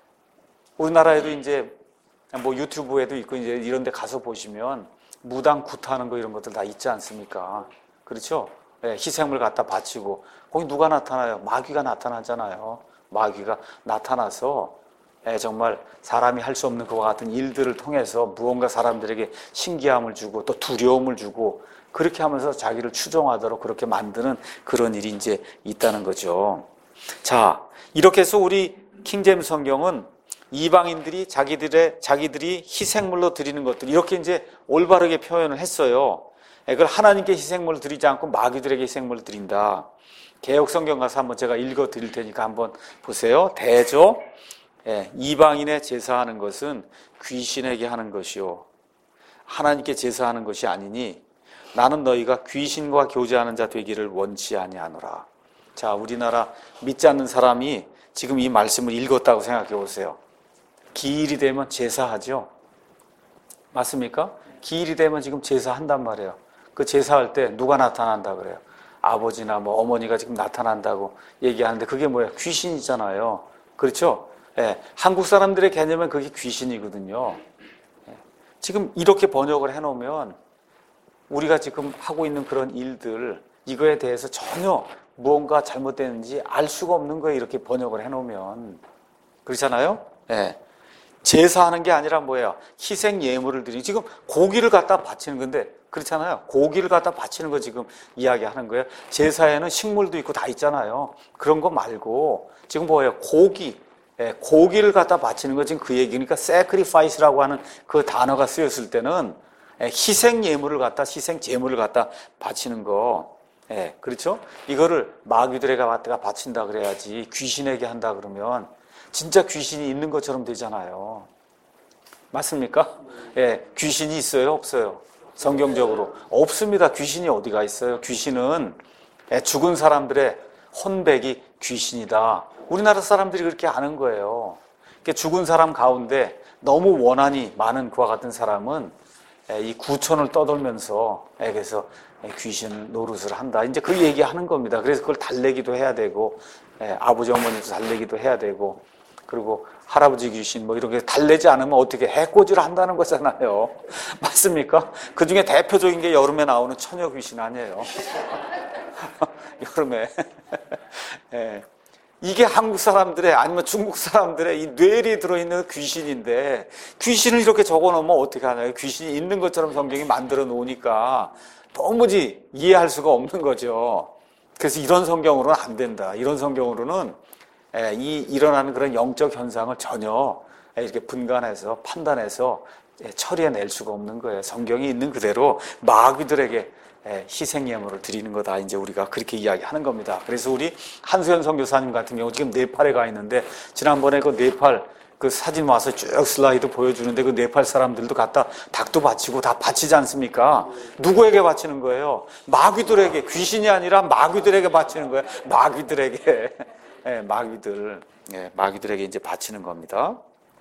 우리나라에도 이제 뭐 유튜브에도 있고 이제 이런 데 가서 보시면 무당 굿하는 거 이런 것들 다 있지 않습니까? 그렇죠? 네, 희생물 갖다 바치고 거기 누가 나타나요? 마귀가 나타나잖아요. 마귀가 나타나서 네, 정말 사람이 할 수 없는 그와 같은 일들을 통해서 무언가 사람들에게 신기함을 주고 또 두려움을 주고 그렇게 하면서 자기를 추종하도록 그렇게 만드는 그런 일이 이제 있다는 거죠. 자, 이렇게 해서 우리 킹제임스 성경은 이방인들이 자기들의, 자기들이 희생물로 드리는 것들, 이렇게 이제 올바르게 표현을 했어요. 그걸 하나님께 희생물을 드리지 않고 마귀들에게 희생물을 드린다. 개역 성경 가서 한번 제가 읽어 드릴 테니까 한번 보세요. 대저, 이방인의 제사하는 것은 귀신에게 하는 것이요. 하나님께 제사하는 것이 아니니 나는 너희가 귀신과 교제하는 자 되기를 원치 아니하노라. 자, 우리나라 믿지 않는 사람이 지금 이 말씀을 읽었다고 생각해 보세요. 기일이 되면 제사하죠. 맞습니까? 기일이 되면 지금 제사한단 말이에요. 그 제사할 때 누가 나타난다 그래요? 아버지나 뭐 어머니가 지금 나타난다고 얘기하는데 그게 뭐예요? 귀신이잖아요. 그렇죠? 예, 한국 사람들의 개념은 그게 귀신이거든요. 예, 지금 이렇게 번역을 해놓으면 우리가 지금 하고 있는 그런 일들, 이거에 대해서 전혀 무언가 잘못되는지 알 수가 없는 거예요. 이렇게 번역을 해놓으면. 그렇잖아요? 예. 제사하는 게 아니라 뭐예요? 희생 예물을 드리는, 지금 고기를 갖다 바치는 건데, 그렇잖아요. 고기를 갖다 바치는 거 지금 이야기하는 거예요. 제사에는 식물도 있고 다 있잖아요. 그런 거 말고 지금 뭐예요? 고기, 예, 고기를 갖다 바치는 거 지금 그 얘기니까 sacrifice라고 하는 그 단어가 쓰였을 때는 예, 희생 예물을 갖다, 희생 제물을 갖다 바치는 거, 예, 그렇죠? 이거를 마귀들에게 갖다가 바친다 그래야지 귀신에게 한다 그러면 진짜 귀신이 있는 것처럼 되잖아요. 맞습니까? 예, 귀신이 있어요? 없어요? 성경적으로 없습니다. 귀신이 어디가 있어요? 귀신은 예, 죽은 사람들의 혼백이 귀신이다. 우리나라 사람들이 그렇게 아는 거예요. 죽은 사람 가운데 너무 원한이 많은 그와 같은 사람은 예, 이 구천을 떠돌면서 예, 그래서 귀신 노릇을 한다. 이제 그 얘기하는 겁니다. 그래서 그걸 달래기도 해야 되고 예, 아버지 어머니도 달래기도 해야 되고 그리고 할아버지 귀신 뭐 이런 게 달래지 않으면 어떻게 해코지를 한다는 거잖아요. 맞습니까? 그 중에 대표적인 게 여름에 나오는 처녀 귀신 아니에요. 여름에. 예. 이게 한국 사람들의 아니면 중국 사람들의 이 뇌리에 들어있는 귀신인데 귀신을 이렇게 적어놓으면 어떻게 하나요? 귀신이 있는 것처럼 성경이 만들어 놓으니까 도무지 이해할 수가 없는 거죠. 그래서 이런 성경으로는 안 된다. 이런 성경으로는 이 일어나는 그런 영적 현상을 전혀 이렇게 분간해서 판단해서 처리해낼 수가 없는 거예요. 성경이 있는 그대로 마귀들에게 희생 예물을 드리는 거다. 이제 우리가 그렇게 이야기하는 겁니다. 그래서 우리 한수연 선교사님 같은 경우 지금 네팔에 가 있는데 지난번에 그 네팔 그 사진 와서 쭉 슬라이드 보여주는데 그 네팔 사람들도 갖다 닭도 바치고 다 바치지 않습니까? 누구에게 바치는 거예요? 마귀들에게. 귀신이 아니라 마귀들에게 바치는 거예요. 마귀들에게. 예, 마귀들, 예, 마귀들에게 이제 바치는 겁니다.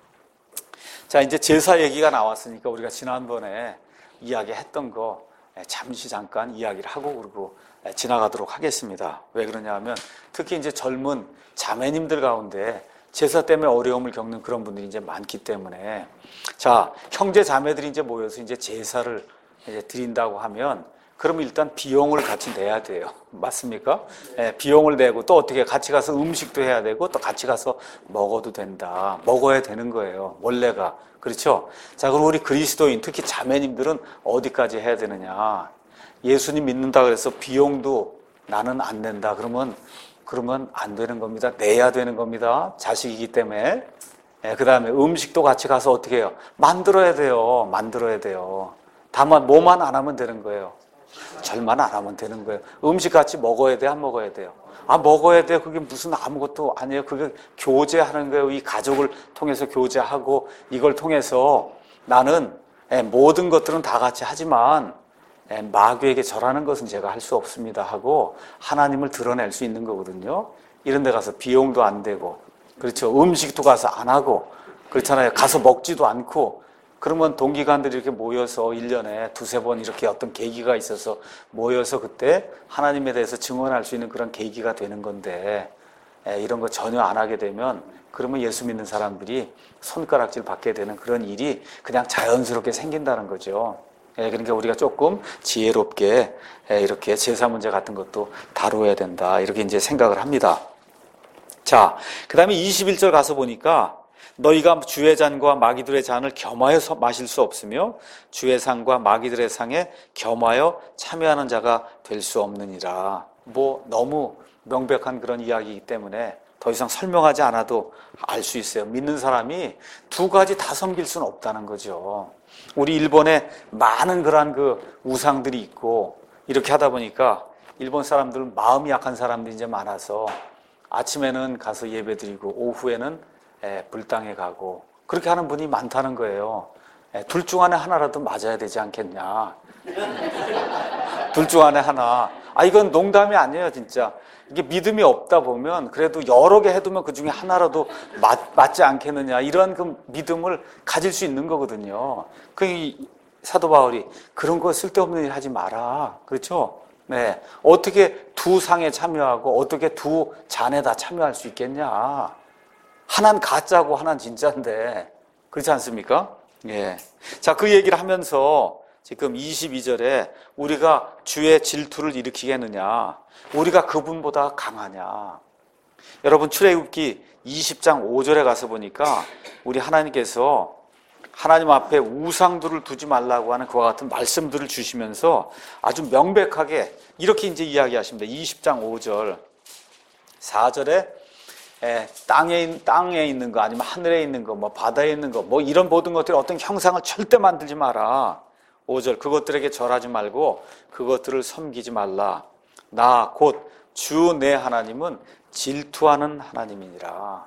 자, 이제 제사 얘기가 나왔으니까 우리가 지난번에 이야기했던 거 잠시 잠깐 이야기를 하고 그러고 지나가도록 하겠습니다. 왜 그러냐면 특히 이제 젊은 자매님들 가운데 제사 때문에 어려움을 겪는 그런 분들이 이제 많기 때문에 자, 형제 자매들이 이제 모여서 이제 제사를 이제 드린다고 하면 그러면 일단 비용을 같이 내야 돼요. 맞습니까? 예, 비용을 내고 또 어떻게 같이 가서 음식도 해야 되고 또 같이 가서 먹어도 된다. 먹어야 되는 거예요. 원래가. 그렇죠? 자, 그럼 우리 그리스도인, 특히 자매님들은 어디까지 해야 되느냐? 예수님 믿는다 그래서 비용도 나는 안 낸다. 그러면, 그러면 안 되는 겁니다. 내야 되는 겁니다. 자식이기 때문에. 예, 그 다음에 음식도 같이 가서 어떻게 해요? 만들어야 돼요. 만들어야 돼요. 다만 뭐만 안 하면 되는 거예요. 절만 안 하면 되는 거예요. 음식 같이 먹어야 돼, 안 먹어야 돼요? 아, 먹어야 돼요. 그게 무슨 아무것도 아니에요. 그게 교제하는 거예요. 이 가족을 통해서 교제하고 이걸 통해서 나는 모든 것들은 다 같이 하지만 마귀에게 절하는 것은 제가 할 수 없습니다 하고 하나님을 드러낼 수 있는 거거든요. 이런 데 가서 비용도 안 되고 그렇죠. 음식도 가서 안 하고 그렇잖아요. 가서 먹지도 않고 그러면 동기관들이 이렇게 모여서 일 년에 두세 번 이렇게 어떤 계기가 있어서 모여서 그때 하나님에 대해서 증언할 수 있는 그런 계기가 되는 건데 이런 거 전혀 안 하게 되면 그러면 예수 믿는 사람들이 손가락질 받게 되는 그런 일이 그냥 자연스럽게 생긴다는 거죠. 그러니까 우리가 조금 지혜롭게 이렇게 제사 문제 같은 것도 다루어야 된다. 이렇게 이제 생각을 합니다. 자, 그 다음에 이십일 절 가서 보니까 너희가 주의 잔과 마귀들의 잔을 겸하여 마실 수 없으며 주의 상과 마귀들의 상에 겸하여 참여하는 자가 될 수 없느니라. 뭐 너무 명백한 그런 이야기이기 때문에 더 이상 설명하지 않아도 알 수 있어요. 믿는 사람이 두 가지 다 섬길 수는 없다는 거죠. 우리 일본에 많은 그러한 그 우상들이 있고 이렇게 하다 보니까 일본 사람들은 마음이 약한 사람들이 이제 많아서 아침에는 가서 예배 드리고 오후에는 예, 불당에 가고 그렇게 하는 분이 많다는 거예요. 둘 중 안에 하나라도 맞아야 되지 않겠냐. 둘 중 안에 하나. 아, 이건 농담이 아니에요, 진짜. 이게 믿음이 없다 보면 그래도 여러 개 해두면 그 중에 하나라도 맞, 맞지 않겠느냐. 이런 그 믿음을 가질 수 있는 거거든요. 그 사도 바울이 그런 거 쓸데없는 일 하지 마라. 그렇죠? 네. 어떻게 두 상에 참여하고 어떻게 두 잔에 다 참여할 수 있겠냐. 하나는 가짜고 하나는 진짜인데. 그렇지 않습니까? 예. 자, 그 얘기를 하면서 지금 이십이 절에 우리가 주의 질투를 일으키겠느냐, 우리가 그분보다 강하냐. 여러분, 출애굽기 이십 장 오 절에 가서 보니까 우리 하나님께서 하나님 앞에 우상들을 두지 말라고 하는 그와 같은 말씀들을 주시면서 아주 명백하게 이렇게 이제 이야기하십니다. 이십 장 오 절, 사 절에 에, 땅에, 땅에 있는 거, 아니면 하늘에 있는 거, 뭐 바다에 있는 거, 뭐 이런 모든 것들이 어떤 형상을 절대 만들지 마라. 오 절, 그것들에게 절하지 말고 그것들을 섬기지 말라. 나 곧 주 내 하나님은 질투하는 하나님이니라.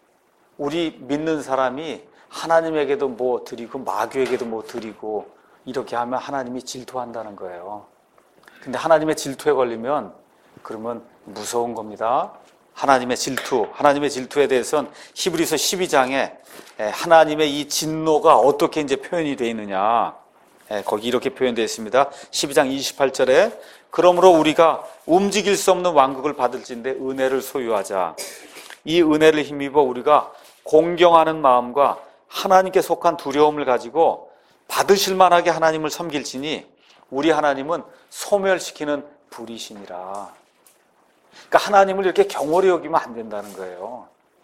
우리 믿는 사람이 하나님에게도 뭐 드리고 마귀에게도 뭐 드리고 이렇게 하면 하나님이 질투한다는 거예요. 근데 하나님의 질투에 걸리면 그러면 무서운 겁니다. 하나님의 질투, 하나님의 질투에 대해서는 히브리서 십이 장에 하나님의 이 진노가 어떻게 이제 표현이 되어 있느냐, 거기 이렇게 표현되어 있습니다. 십이 장 이십팔 절에 그러므로 우리가 움직일 수 없는 왕국을 받을진대 은혜를 소유하자. 이 은혜를 힘입어 우리가 공경하는 마음과 하나님께 속한 두려움을 가지고 받으실 만하게 하나님을 섬길지니 우리 하나님은 소멸시키는 불이시니라. 그러니까 하나님을 이렇게 경홀히 여기면 안 된다는 거예요.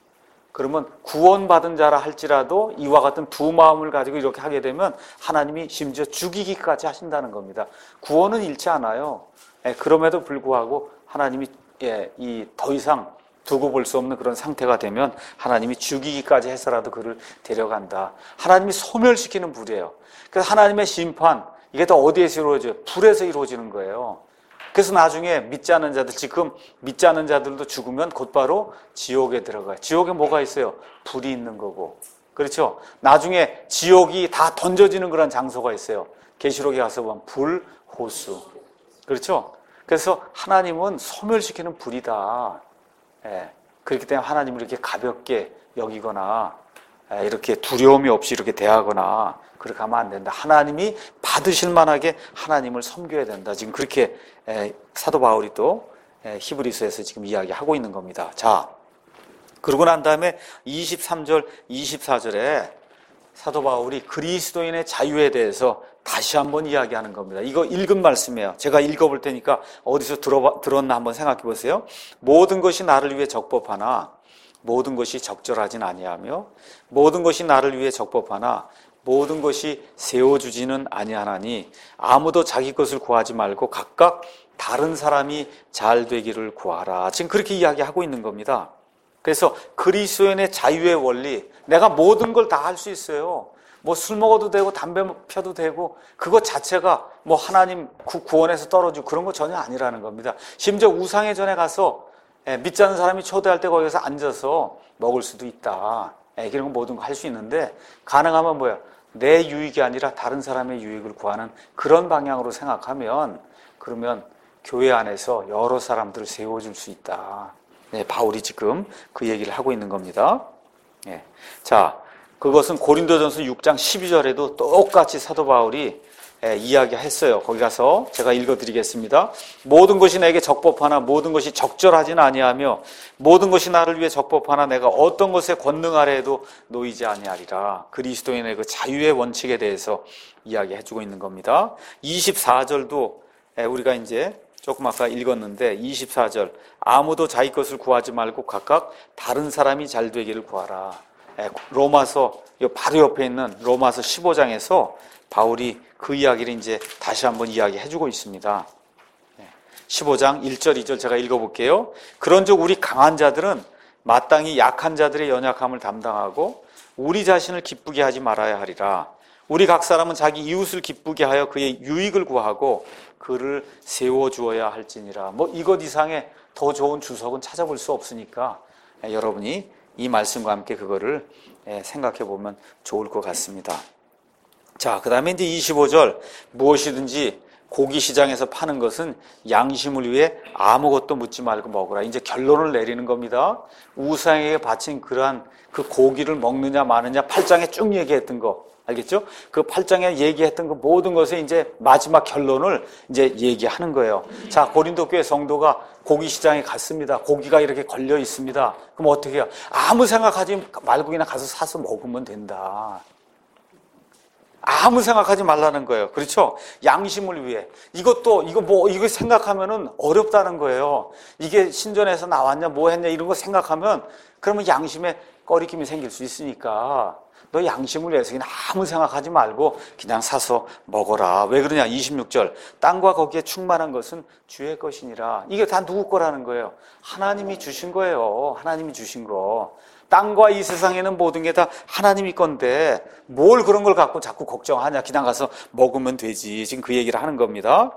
그러면 구원받은 자라 할지라도 이와 같은 두 마음을 가지고 이렇게 하게 되면 하나님이 심지어 죽이기까지 하신다는 겁니다. 구원은 잃지 않아요. 예, 그럼에도 불구하고 하나님이 예, 이 더 이상 두고 볼 수 없는 그런 상태가 되면 하나님이 죽이기까지 해서라도 그를 데려간다. 하나님이 소멸시키는 불이에요. 그래서 하나님의 심판, 이게 또 어디에서 이루어져요? 불에서 이루어지는 거예요. 그래서 나중에 믿지 않는 자들, 지금 믿지 않는 자들도 죽으면 곧바로 지옥에 들어가요. 지옥에 뭐가 있어요? 불이 있는 거고. 그렇죠? 나중에 지옥이 다 던져지는 그런 장소가 있어요. 계시록에 가서 보면 불, 호수. 그렇죠? 그래서 하나님은 소멸시키는 불이다. 예. 그렇기 때문에 하나님을 이렇게 가볍게 여기거나 예, 이렇게 두려움이 없이 이렇게 대하거나 그렇게 하면 안 된다. 하나님이 받으실 만하게 하나님을 섬겨야 된다. 지금 그렇게 예, 사도 바울이 또 예, 히브리서에서 지금 이야기하고 있는 겁니다. 자, 그러고 난 다음에 이십삼 절, 이십사 절에 사도 바울이 그리스도인의 자유에 대해서 다시 한번 이야기하는 겁니다. 이거 읽은 말씀이에요. 제가 읽어볼 테니까 어디서 들어, 들었나 한번 생각해 보세요. 모든 것이 나를 위해 적법하나 모든 것이 적절하진 아니하며 모든 것이 나를 위해 적법하나 모든 것이 세워주지는 아니하나니 아무도 자기 것을 구하지 말고 각각 다른 사람이 잘 되기를 구하라. 지금 그렇게 이야기하고 있는 겁니다. 그래서 그리스도인의 자유의 원리, 내가 모든 걸 다 할 수 있어요. 뭐 술 먹어도 되고 담배 펴도 되고 그것 자체가 뭐 하나님 구원에서 떨어지고 그런 거 전혀 아니라는 겁니다. 심지어 우상의 전에 가서 믿지 않는 사람이 초대할 때 거기서 앉아서 먹을 수도 있다. 이런 거 모든 거 할 수 있는데 가능하면 뭐야? 내 유익이 아니라 다른 사람의 유익을 구하는 그런 방향으로 생각하면 그러면 교회 안에서 여러 사람들을 세워줄 수 있다. 네, 바울이 지금 그 얘기를 하고 있는 겁니다. 네. 자, 그것은 고린도전서 육 장 십이 절에도 똑같이 사도 바울이 예, 이야기했어요. 거기 가서 제가 읽어드리겠습니다. 모든 것이 내게 적법하나 모든 것이 적절하지는 아니하며 모든 것이 나를 위해 적법하나 내가 어떤 것에 권능하려 해도 놓이지 아니하리라. 그리스도인의 그 자유의 원칙에 대해서 이야기해주고 있는 겁니다. 이십사 절도 예, 우리가 이제 조금 아까 읽었는데 이십사 절 아무도 자기 것을 구하지 말고 각각 다른 사람이 잘 되기를 구하라. 예, 로마서 바로 옆에 있는 로마서 십오 장에서 바울이 그 이야기를 이제 다시 한번 이야기해주고 있습니다. 십오 장 일 절 이 절 제가 읽어볼게요. 그런즉 우리 강한 자들은 마땅히 약한 자들의 연약함을 담당하고 우리 자신을 기쁘게 하지 말아야 하리라. 우리 각 사람은 자기 이웃을 기쁘게 하여 그의 유익을 구하고 그를 세워주어야 할지니라. 뭐 이것 이상의 더 좋은 주석은 찾아볼 수 없으니까 여러분이 이 말씀과 함께 그거를 생각해 보면 좋을 것 같습니다. 자, 그 다음에 이제 이십오 절, 무엇이든지 고기 시장에서 파는 것은 양심을 위해 아무것도 묻지 말고 먹으라. 이제 결론을 내리는 겁니다. 우상에게 바친 그러한 그 고기를 먹느냐 마느냐 팔 장에 쭉 얘기했던 거. 알겠죠? 그 팔 장에 얘기했던 그 모든 것의 이제 마지막 결론을 이제 얘기하는 거예요. 자, 고린도 교회 성도가 고기 시장에 갔습니다. 고기가 이렇게 걸려 있습니다. 그럼 어떻게 해요? 아무 생각하지 말고 그냥 가서 사서 먹으면 된다. 아무 생각하지 말라는 거예요. 그렇죠? 양심을 위해. 이것도, 이거 뭐, 이거 생각하면은 어렵다는 거예요. 이게 신전에서 나왔냐, 뭐 했냐, 이런 거 생각하면, 그러면 양심에 꺼리낌이 생길 수 있으니까, 너 양심을 위해서 그냥 아무 생각하지 말고 그냥 사서 먹어라. 왜 그러냐? 이십육 절. 땅과 거기에 충만한 것은 주의 것이니라. 이게 다 누구 거라는 거예요? 하나님이 주신 거예요. 하나님이 주신 거. 땅과 이 세상에는 모든 게 다 하나님이 건데 뭘 그런 걸 갖고 자꾸 걱정하냐. 그냥 가서 먹으면 되지. 지금 그 얘기를 하는 겁니다.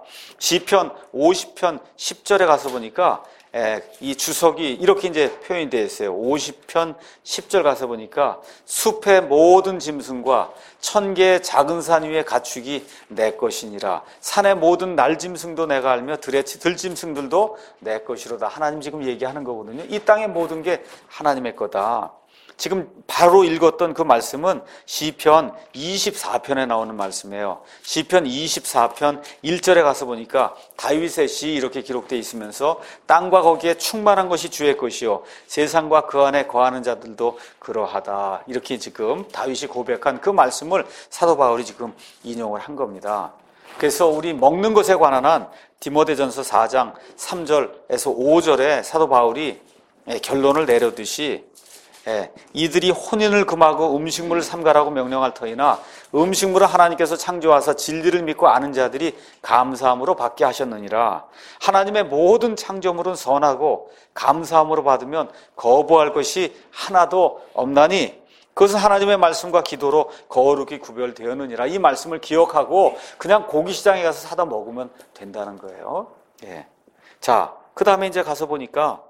시편 오십 편 십 절에 가서 보니까 에, 이 주석이 이렇게 이제 표현이 되어 있어요. 오십 편 십 절 가서 보니까 숲의 모든 짐승과 천 개의 작은 산 위의 가축이 내 것이니라. 산의 모든 날짐승도 내가 알며 들의 들짐승들도 내 것이로다. 하나님 지금 얘기하는 거거든요. 이 땅의 모든 게 하나님의 거다. 지금 바로 읽었던 그 말씀은 시편 이십사 편에 나오는 말씀이에요. 시편 이십사 편 일 절에 가서 보니까 다윗의 시 이렇게 기록되어 있으면서 땅과 거기에 충만한 것이 주의 것이요 세상과 그 안에 거하는 자들도 그러하다. 이렇게 지금 다윗이 고백한 그 말씀을 사도 바울이 지금 인용을 한 겁니다. 그래서 우리 먹는 것에 관한 한 디모데전서 사 장 삼 절에서 오 절에 사도 바울이 결론을 내려듯이 예, 이들이 혼인을 금하고 음식물을 삼가라고 명령할 터이나 음식물은 하나님께서 창조하사 진리를 믿고 아는 자들이 감사함으로 받게 하셨느니라. 하나님의 모든 창조물은 선하고 감사함으로 받으면 거부할 것이 하나도 없나니 그것은 하나님의 말씀과 기도로 거룩히 구별되었느니라. 이 말씀을 기억하고 그냥 고기시장에 가서 사다 먹으면 된다는 거예요. 예. 자, 그 다음에 이제 가서 보니까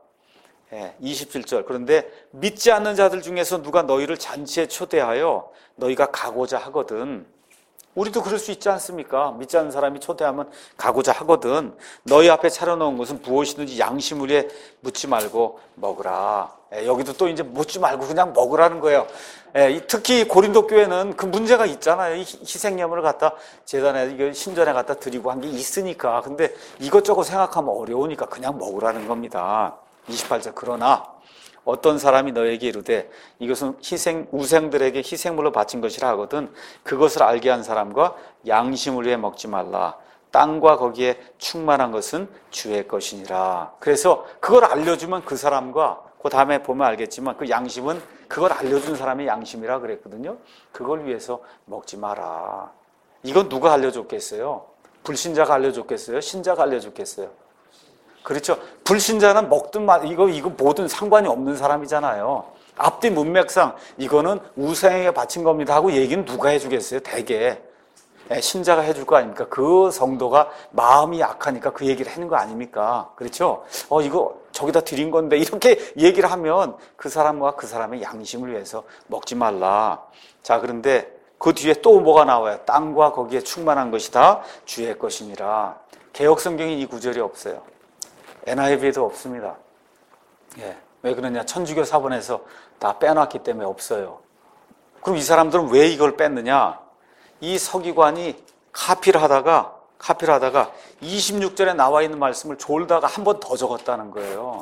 예, 이십칠 절. 그런데 믿지 않는 자들 중에서 누가 너희를 잔치에 초대하여 너희가 가고자 하거든. 우리도 그럴 수 있지 않습니까? 믿지 않는 사람이 초대하면 가고자 하거든. 너희 앞에 차려놓은 것은 무엇이든지 양심을 위해 묻지 말고 먹으라. 예, 여기도 또 이제 묻지 말고 그냥 먹으라는 거예요. 예, 특히 고린도 교회는 그 문제가 있잖아요. 희생예물을 갖다 제단에, 신전에 갖다 드리고 한 게 있으니까. 근데 이것저것 생각하면 어려우니까 그냥 먹으라는 겁니다. 이십팔 절. 그러나 어떤 사람이 너에게 이르되 이것은 희생 우생들에게 희생물로 바친 것이라 하거든 그것을 알게 한 사람과 양심을 위해 먹지 말라. 땅과 거기에 충만한 것은 주의 것이니라. 그래서 그걸 알려주면 그 사람과 그 다음에 보면 알겠지만 그 양심은 그걸 알려준 사람의 양심이라 그랬거든요. 그걸 위해서 먹지 마라. 이건 누가 알려줬겠어요? 불신자가 알려줬겠어요? 신자가 알려줬겠어요? 그렇죠. 불신자는 먹든 말, 이거, 이거 뭐든 상관이 없는 사람이잖아요. 앞뒤 문맥상 이거는 우상에게 바친 겁니다 하고 얘기는 누가 해주겠어요? 대개. 신자가 해줄 거 아닙니까? 그 성도가 마음이 약하니까 그 얘기를 하는 거 아닙니까? 그렇죠? 어, 이거 저기다 드린 건데 이렇게 얘기를 하면 그 사람과 그 사람의 양심을 위해서 먹지 말라. 자, 그런데 그 뒤에 또 뭐가 나와요? 땅과 거기에 충만한 것이 다 주의 것이니라. 개역성경에 이 구절이 없어요. 엔아이브이에도 없습니다. 예. 왜 그러냐? 천주교 사본에서 다 빼놨기 때문에 없어요. 그럼 이 사람들은 왜 이걸 뺐느냐? 이 서기관이 카피를 하다가, 카피를 하다가 이십육 절에 나와 있는 말씀을 졸다가 한 번 더 적었다는 거예요.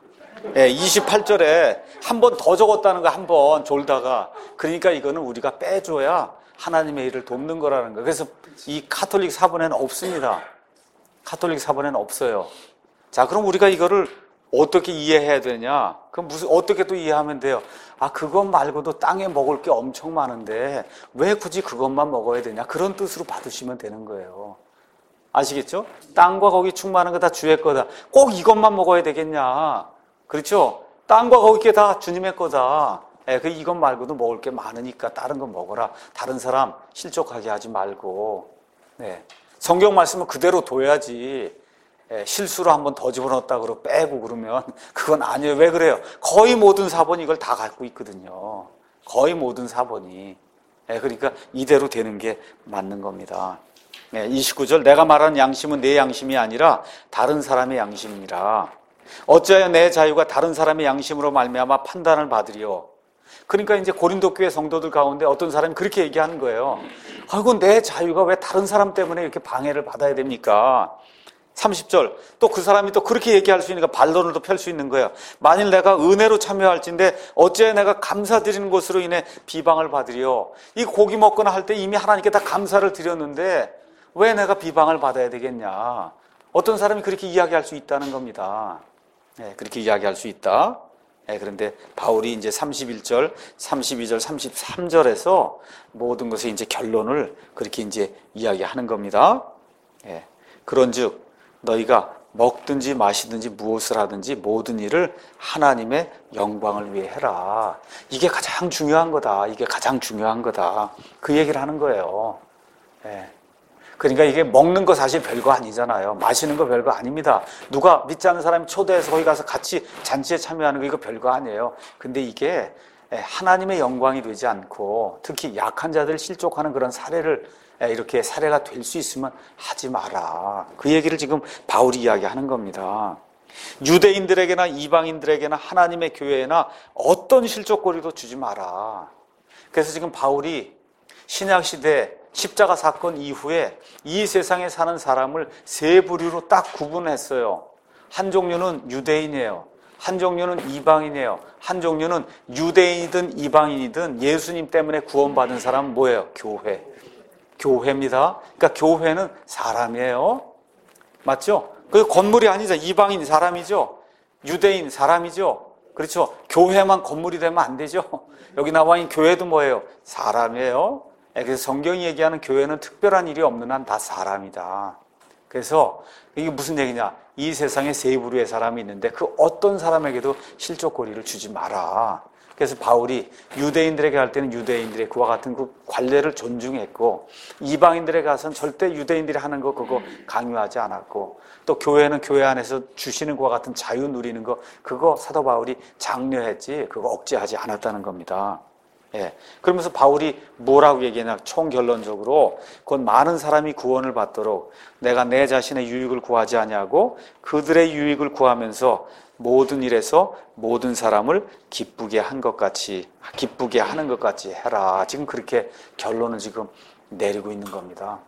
예, 이십팔 절에 한 번 더 적었다는 거 한 번 졸다가. 그러니까 이거는 우리가 빼줘야 하나님의 일을 돕는 거라는 거예요. 그래서 이 카톨릭 사본에는 없습니다. 카톨릭 사본에는 없어요. 자, 그럼 우리가 이거를 어떻게 이해해야 되냐? 그럼 무슨, 어떻게 또 이해하면 돼요? 아, 그것 말고도 땅에 먹을 게 엄청 많은데 왜 굳이 그것만 먹어야 되냐? 그런 뜻으로 받으시면 되는 거예요. 아시겠죠? 땅과 거기 충만한 거 다 주의 거다. 꼭 이것만 먹어야 되겠냐? 그렇죠? 땅과 거기 게 다 주님의 거다. 예, 그 이것 말고도 먹을 게 많으니까 다른 거 먹어라. 다른 사람 실족하게 하지 말고. 네. 성경 말씀은 그대로 둬야지. 예, 실수로 한 번 더 집어넣었다 그러고 빼고 그러면 그건 아니에요. 왜 그래요? 거의 모든 사본이 이걸 다 갖고 있거든요. 거의 모든 사본이. 예, 그러니까 이대로 되는 게 맞는 겁니다. 예, 이십구 절 내가 말하는 양심은 내 양심이 아니라 다른 사람의 양심이라. 어찌하여 내 자유가 다른 사람의 양심으로 말미암아 판단을 받으리요. 그러니까 이제 고린도 교회 성도들 가운데 어떤 사람이 그렇게 얘기하는 거예요. 아이고 내 자유가 왜 다른 사람 때문에 이렇게 방해를 받아야 됩니까? 삼십 절 또 그 사람이 또 그렇게 얘기할 수 있으니까 반론을 또 펼 수 있는 거예요. 만일 내가 은혜로 참여할진데 어찌하여 내가 감사드리는 것으로 인해 비방을 받으리요. 이 고기 먹거나 할 때 이미 하나님께 다 감사를 드렸는데 왜 내가 비방을 받아야 되겠냐. 어떤 사람이 그렇게 이야기할 수 있다는 겁니다. 네, 그렇게 이야기할 수 있다. 네, 그런데 바울이 이제 삼십일 절, 삼십이 절, 삼십삼 절에서 모든 것의 이제 결론을 그렇게 이제 이야기하는 겁니다. 네, 그런즉 너희가 먹든지 마시든지 무엇을 하든지 모든 일을 하나님의 영광을 위해 해라. 이게 가장 중요한 거다. 이게 가장 중요한 거다. 그 얘기를 하는 거예요. 네. 그러니까 이게 먹는 거 사실 별거 아니잖아요. 마시는 거 별거 아닙니다. 누가 믿지 않는 사람이 초대해서 거기 가서 같이 잔치에 참여하는 거 이거 별거 아니에요. 근데 이게 하나님의 영광이 되지 않고 특히 약한 자들을 실족하는 그런 사례를 이렇게 사례가 될 수 있으면 하지 마라. 그 얘기를 지금 바울이 이야기하는 겁니다. 유대인들에게나 이방인들에게나 하나님의 교회에나 어떤 실족거리도 주지 마라. 그래서 지금 바울이 신약시대 십자가 사건 이후에 이 세상에 사는 사람을 세 부류로 딱 구분했어요. 한 종류는 유대인이에요. 한 종류는 이방인이에요. 한 종류는 유대인이든 이방인이든 예수님 때문에 구원받은 사람은 뭐예요? 교회. 교회입니다. 그러니까 교회는 사람이에요. 맞죠? 그 건물이 아니죠. 이방인 사람이죠. 유대인 사람이죠. 그렇죠? 교회만 건물이 되면 안 되죠. 여기 나와 있는 교회도 뭐예요? 사람이에요. 그래서 성경이 얘기하는 교회는 특별한 일이 없는 한 다 사람이다. 그래서 이게 무슨 얘기냐? 이 세상에 세 부류의 사람이 있는데 그 어떤 사람에게도 실족거리를 주지 마라. 그래서 바울이 유대인들에게 할 때는 유대인들의 그와 같은 그 관례를 존중했고 이방인들에게 가서는 절대 유대인들이 하는 거 그거 강요하지 않았고 또 교회는 교회 안에서 주시는 그와 같은 자유 누리는 거 그거 사도 바울이 장려했지 그거 억제하지 않았다는 겁니다. 예. 그러면서 바울이 뭐라고 얘기하냐? 총결론적으로 곧 많은 사람이 구원을 받도록 내가 내 자신의 유익을 구하지 아니하고 그들의 유익을 구하면서 모든 일에서 모든 사람을 기쁘게 한 것 같이 기쁘게 하는 것 같이 해라. 지금 그렇게 결론을 지금 내리고 있는 겁니다.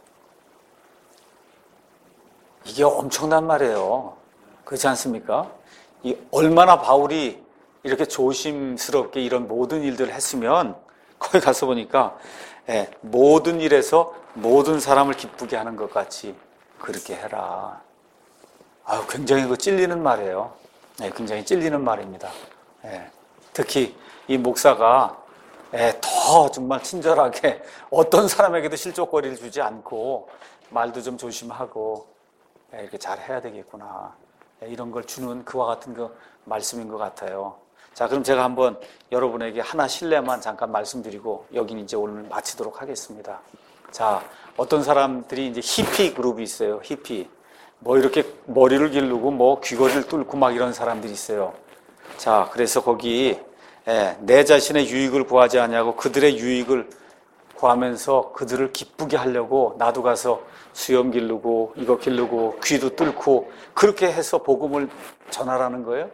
이게 엄청난 말이에요. 그렇지 않습니까? 이 얼마나 바울이 이렇게 조심스럽게 이런 모든 일들을 했으면 거기 가서 보니까 예, 모든 일에서 모든 사람을 기쁘게 하는 것 같이 그렇게 해라. 아유, 굉장히 그 찔리는 말이에요. 예, 굉장히 찔리는 말입니다. 예, 특히 이 목사가 예, 더 정말 친절하게 어떤 사람에게도 실족거리를 주지 않고 말도 좀 조심하고 예, 이렇게 잘 해야 되겠구나. 예, 이런 걸 주는 그와 같은 그 말씀인 것 같아요. 자, 그럼 제가 한번 여러분에게 하나 실례만 잠깐 말씀드리고 여기는 이제 오늘 마치도록 하겠습니다. 자, 어떤 사람들이 이제 히피 그룹이 있어요. 히피. 뭐 이렇게 머리를 기르고 뭐 귀걸이를 뚫고 막 이런 사람들이 있어요. 자, 그래서 거기 예, 내 자신의 유익을 구하지 않냐고 그들의 유익을 구하면서 그들을 기쁘게 하려고 나도 가서 수염 기르고 이거 기르고 귀도 뚫고 그렇게 해서 복음을 전하라는 거예요?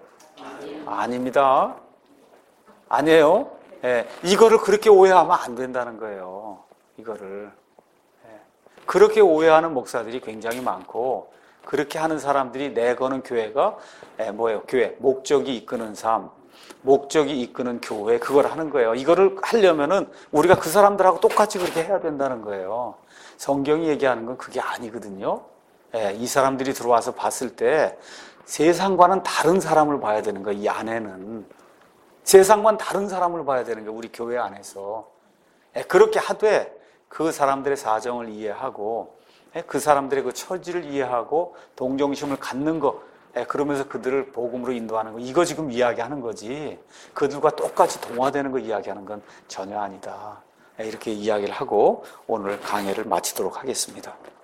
아닙니다. 아니에요. 예, 이거를 그렇게 오해하면 안 된다는 거예요. 이거를. 예, 그렇게 오해하는 목사들이 굉장히 많고 그렇게 하는 사람들이 내거는 교회가 예, 뭐예요? 교회. 목적이 이끄는 삶. 목적이 이끄는 교회. 그걸 하는 거예요. 이거를 하려면은 우리가 그 사람들하고 똑같이 그렇게 해야 된다는 거예요. 성경이 얘기하는 건 그게 아니거든요. 예, 이 사람들이 들어와서 봤을 때 세상과는 다른 사람을 봐야 되는 거예요. 이 안에는 세상과는 다른 사람을 봐야 되는 거예요. 우리 교회 안에서 그렇게 하되 그 사람들의 사정을 이해하고 그 사람들의 그 처지를 이해하고 동정심을 갖는 거 그러면서 그들을 복음으로 인도하는 거 이거 지금 이야기하는 거지 그들과 똑같이 동화되는 거 이야기하는 건 전혀 아니다. 이렇게 이야기를 하고 오늘 강의를 마치도록 하겠습니다.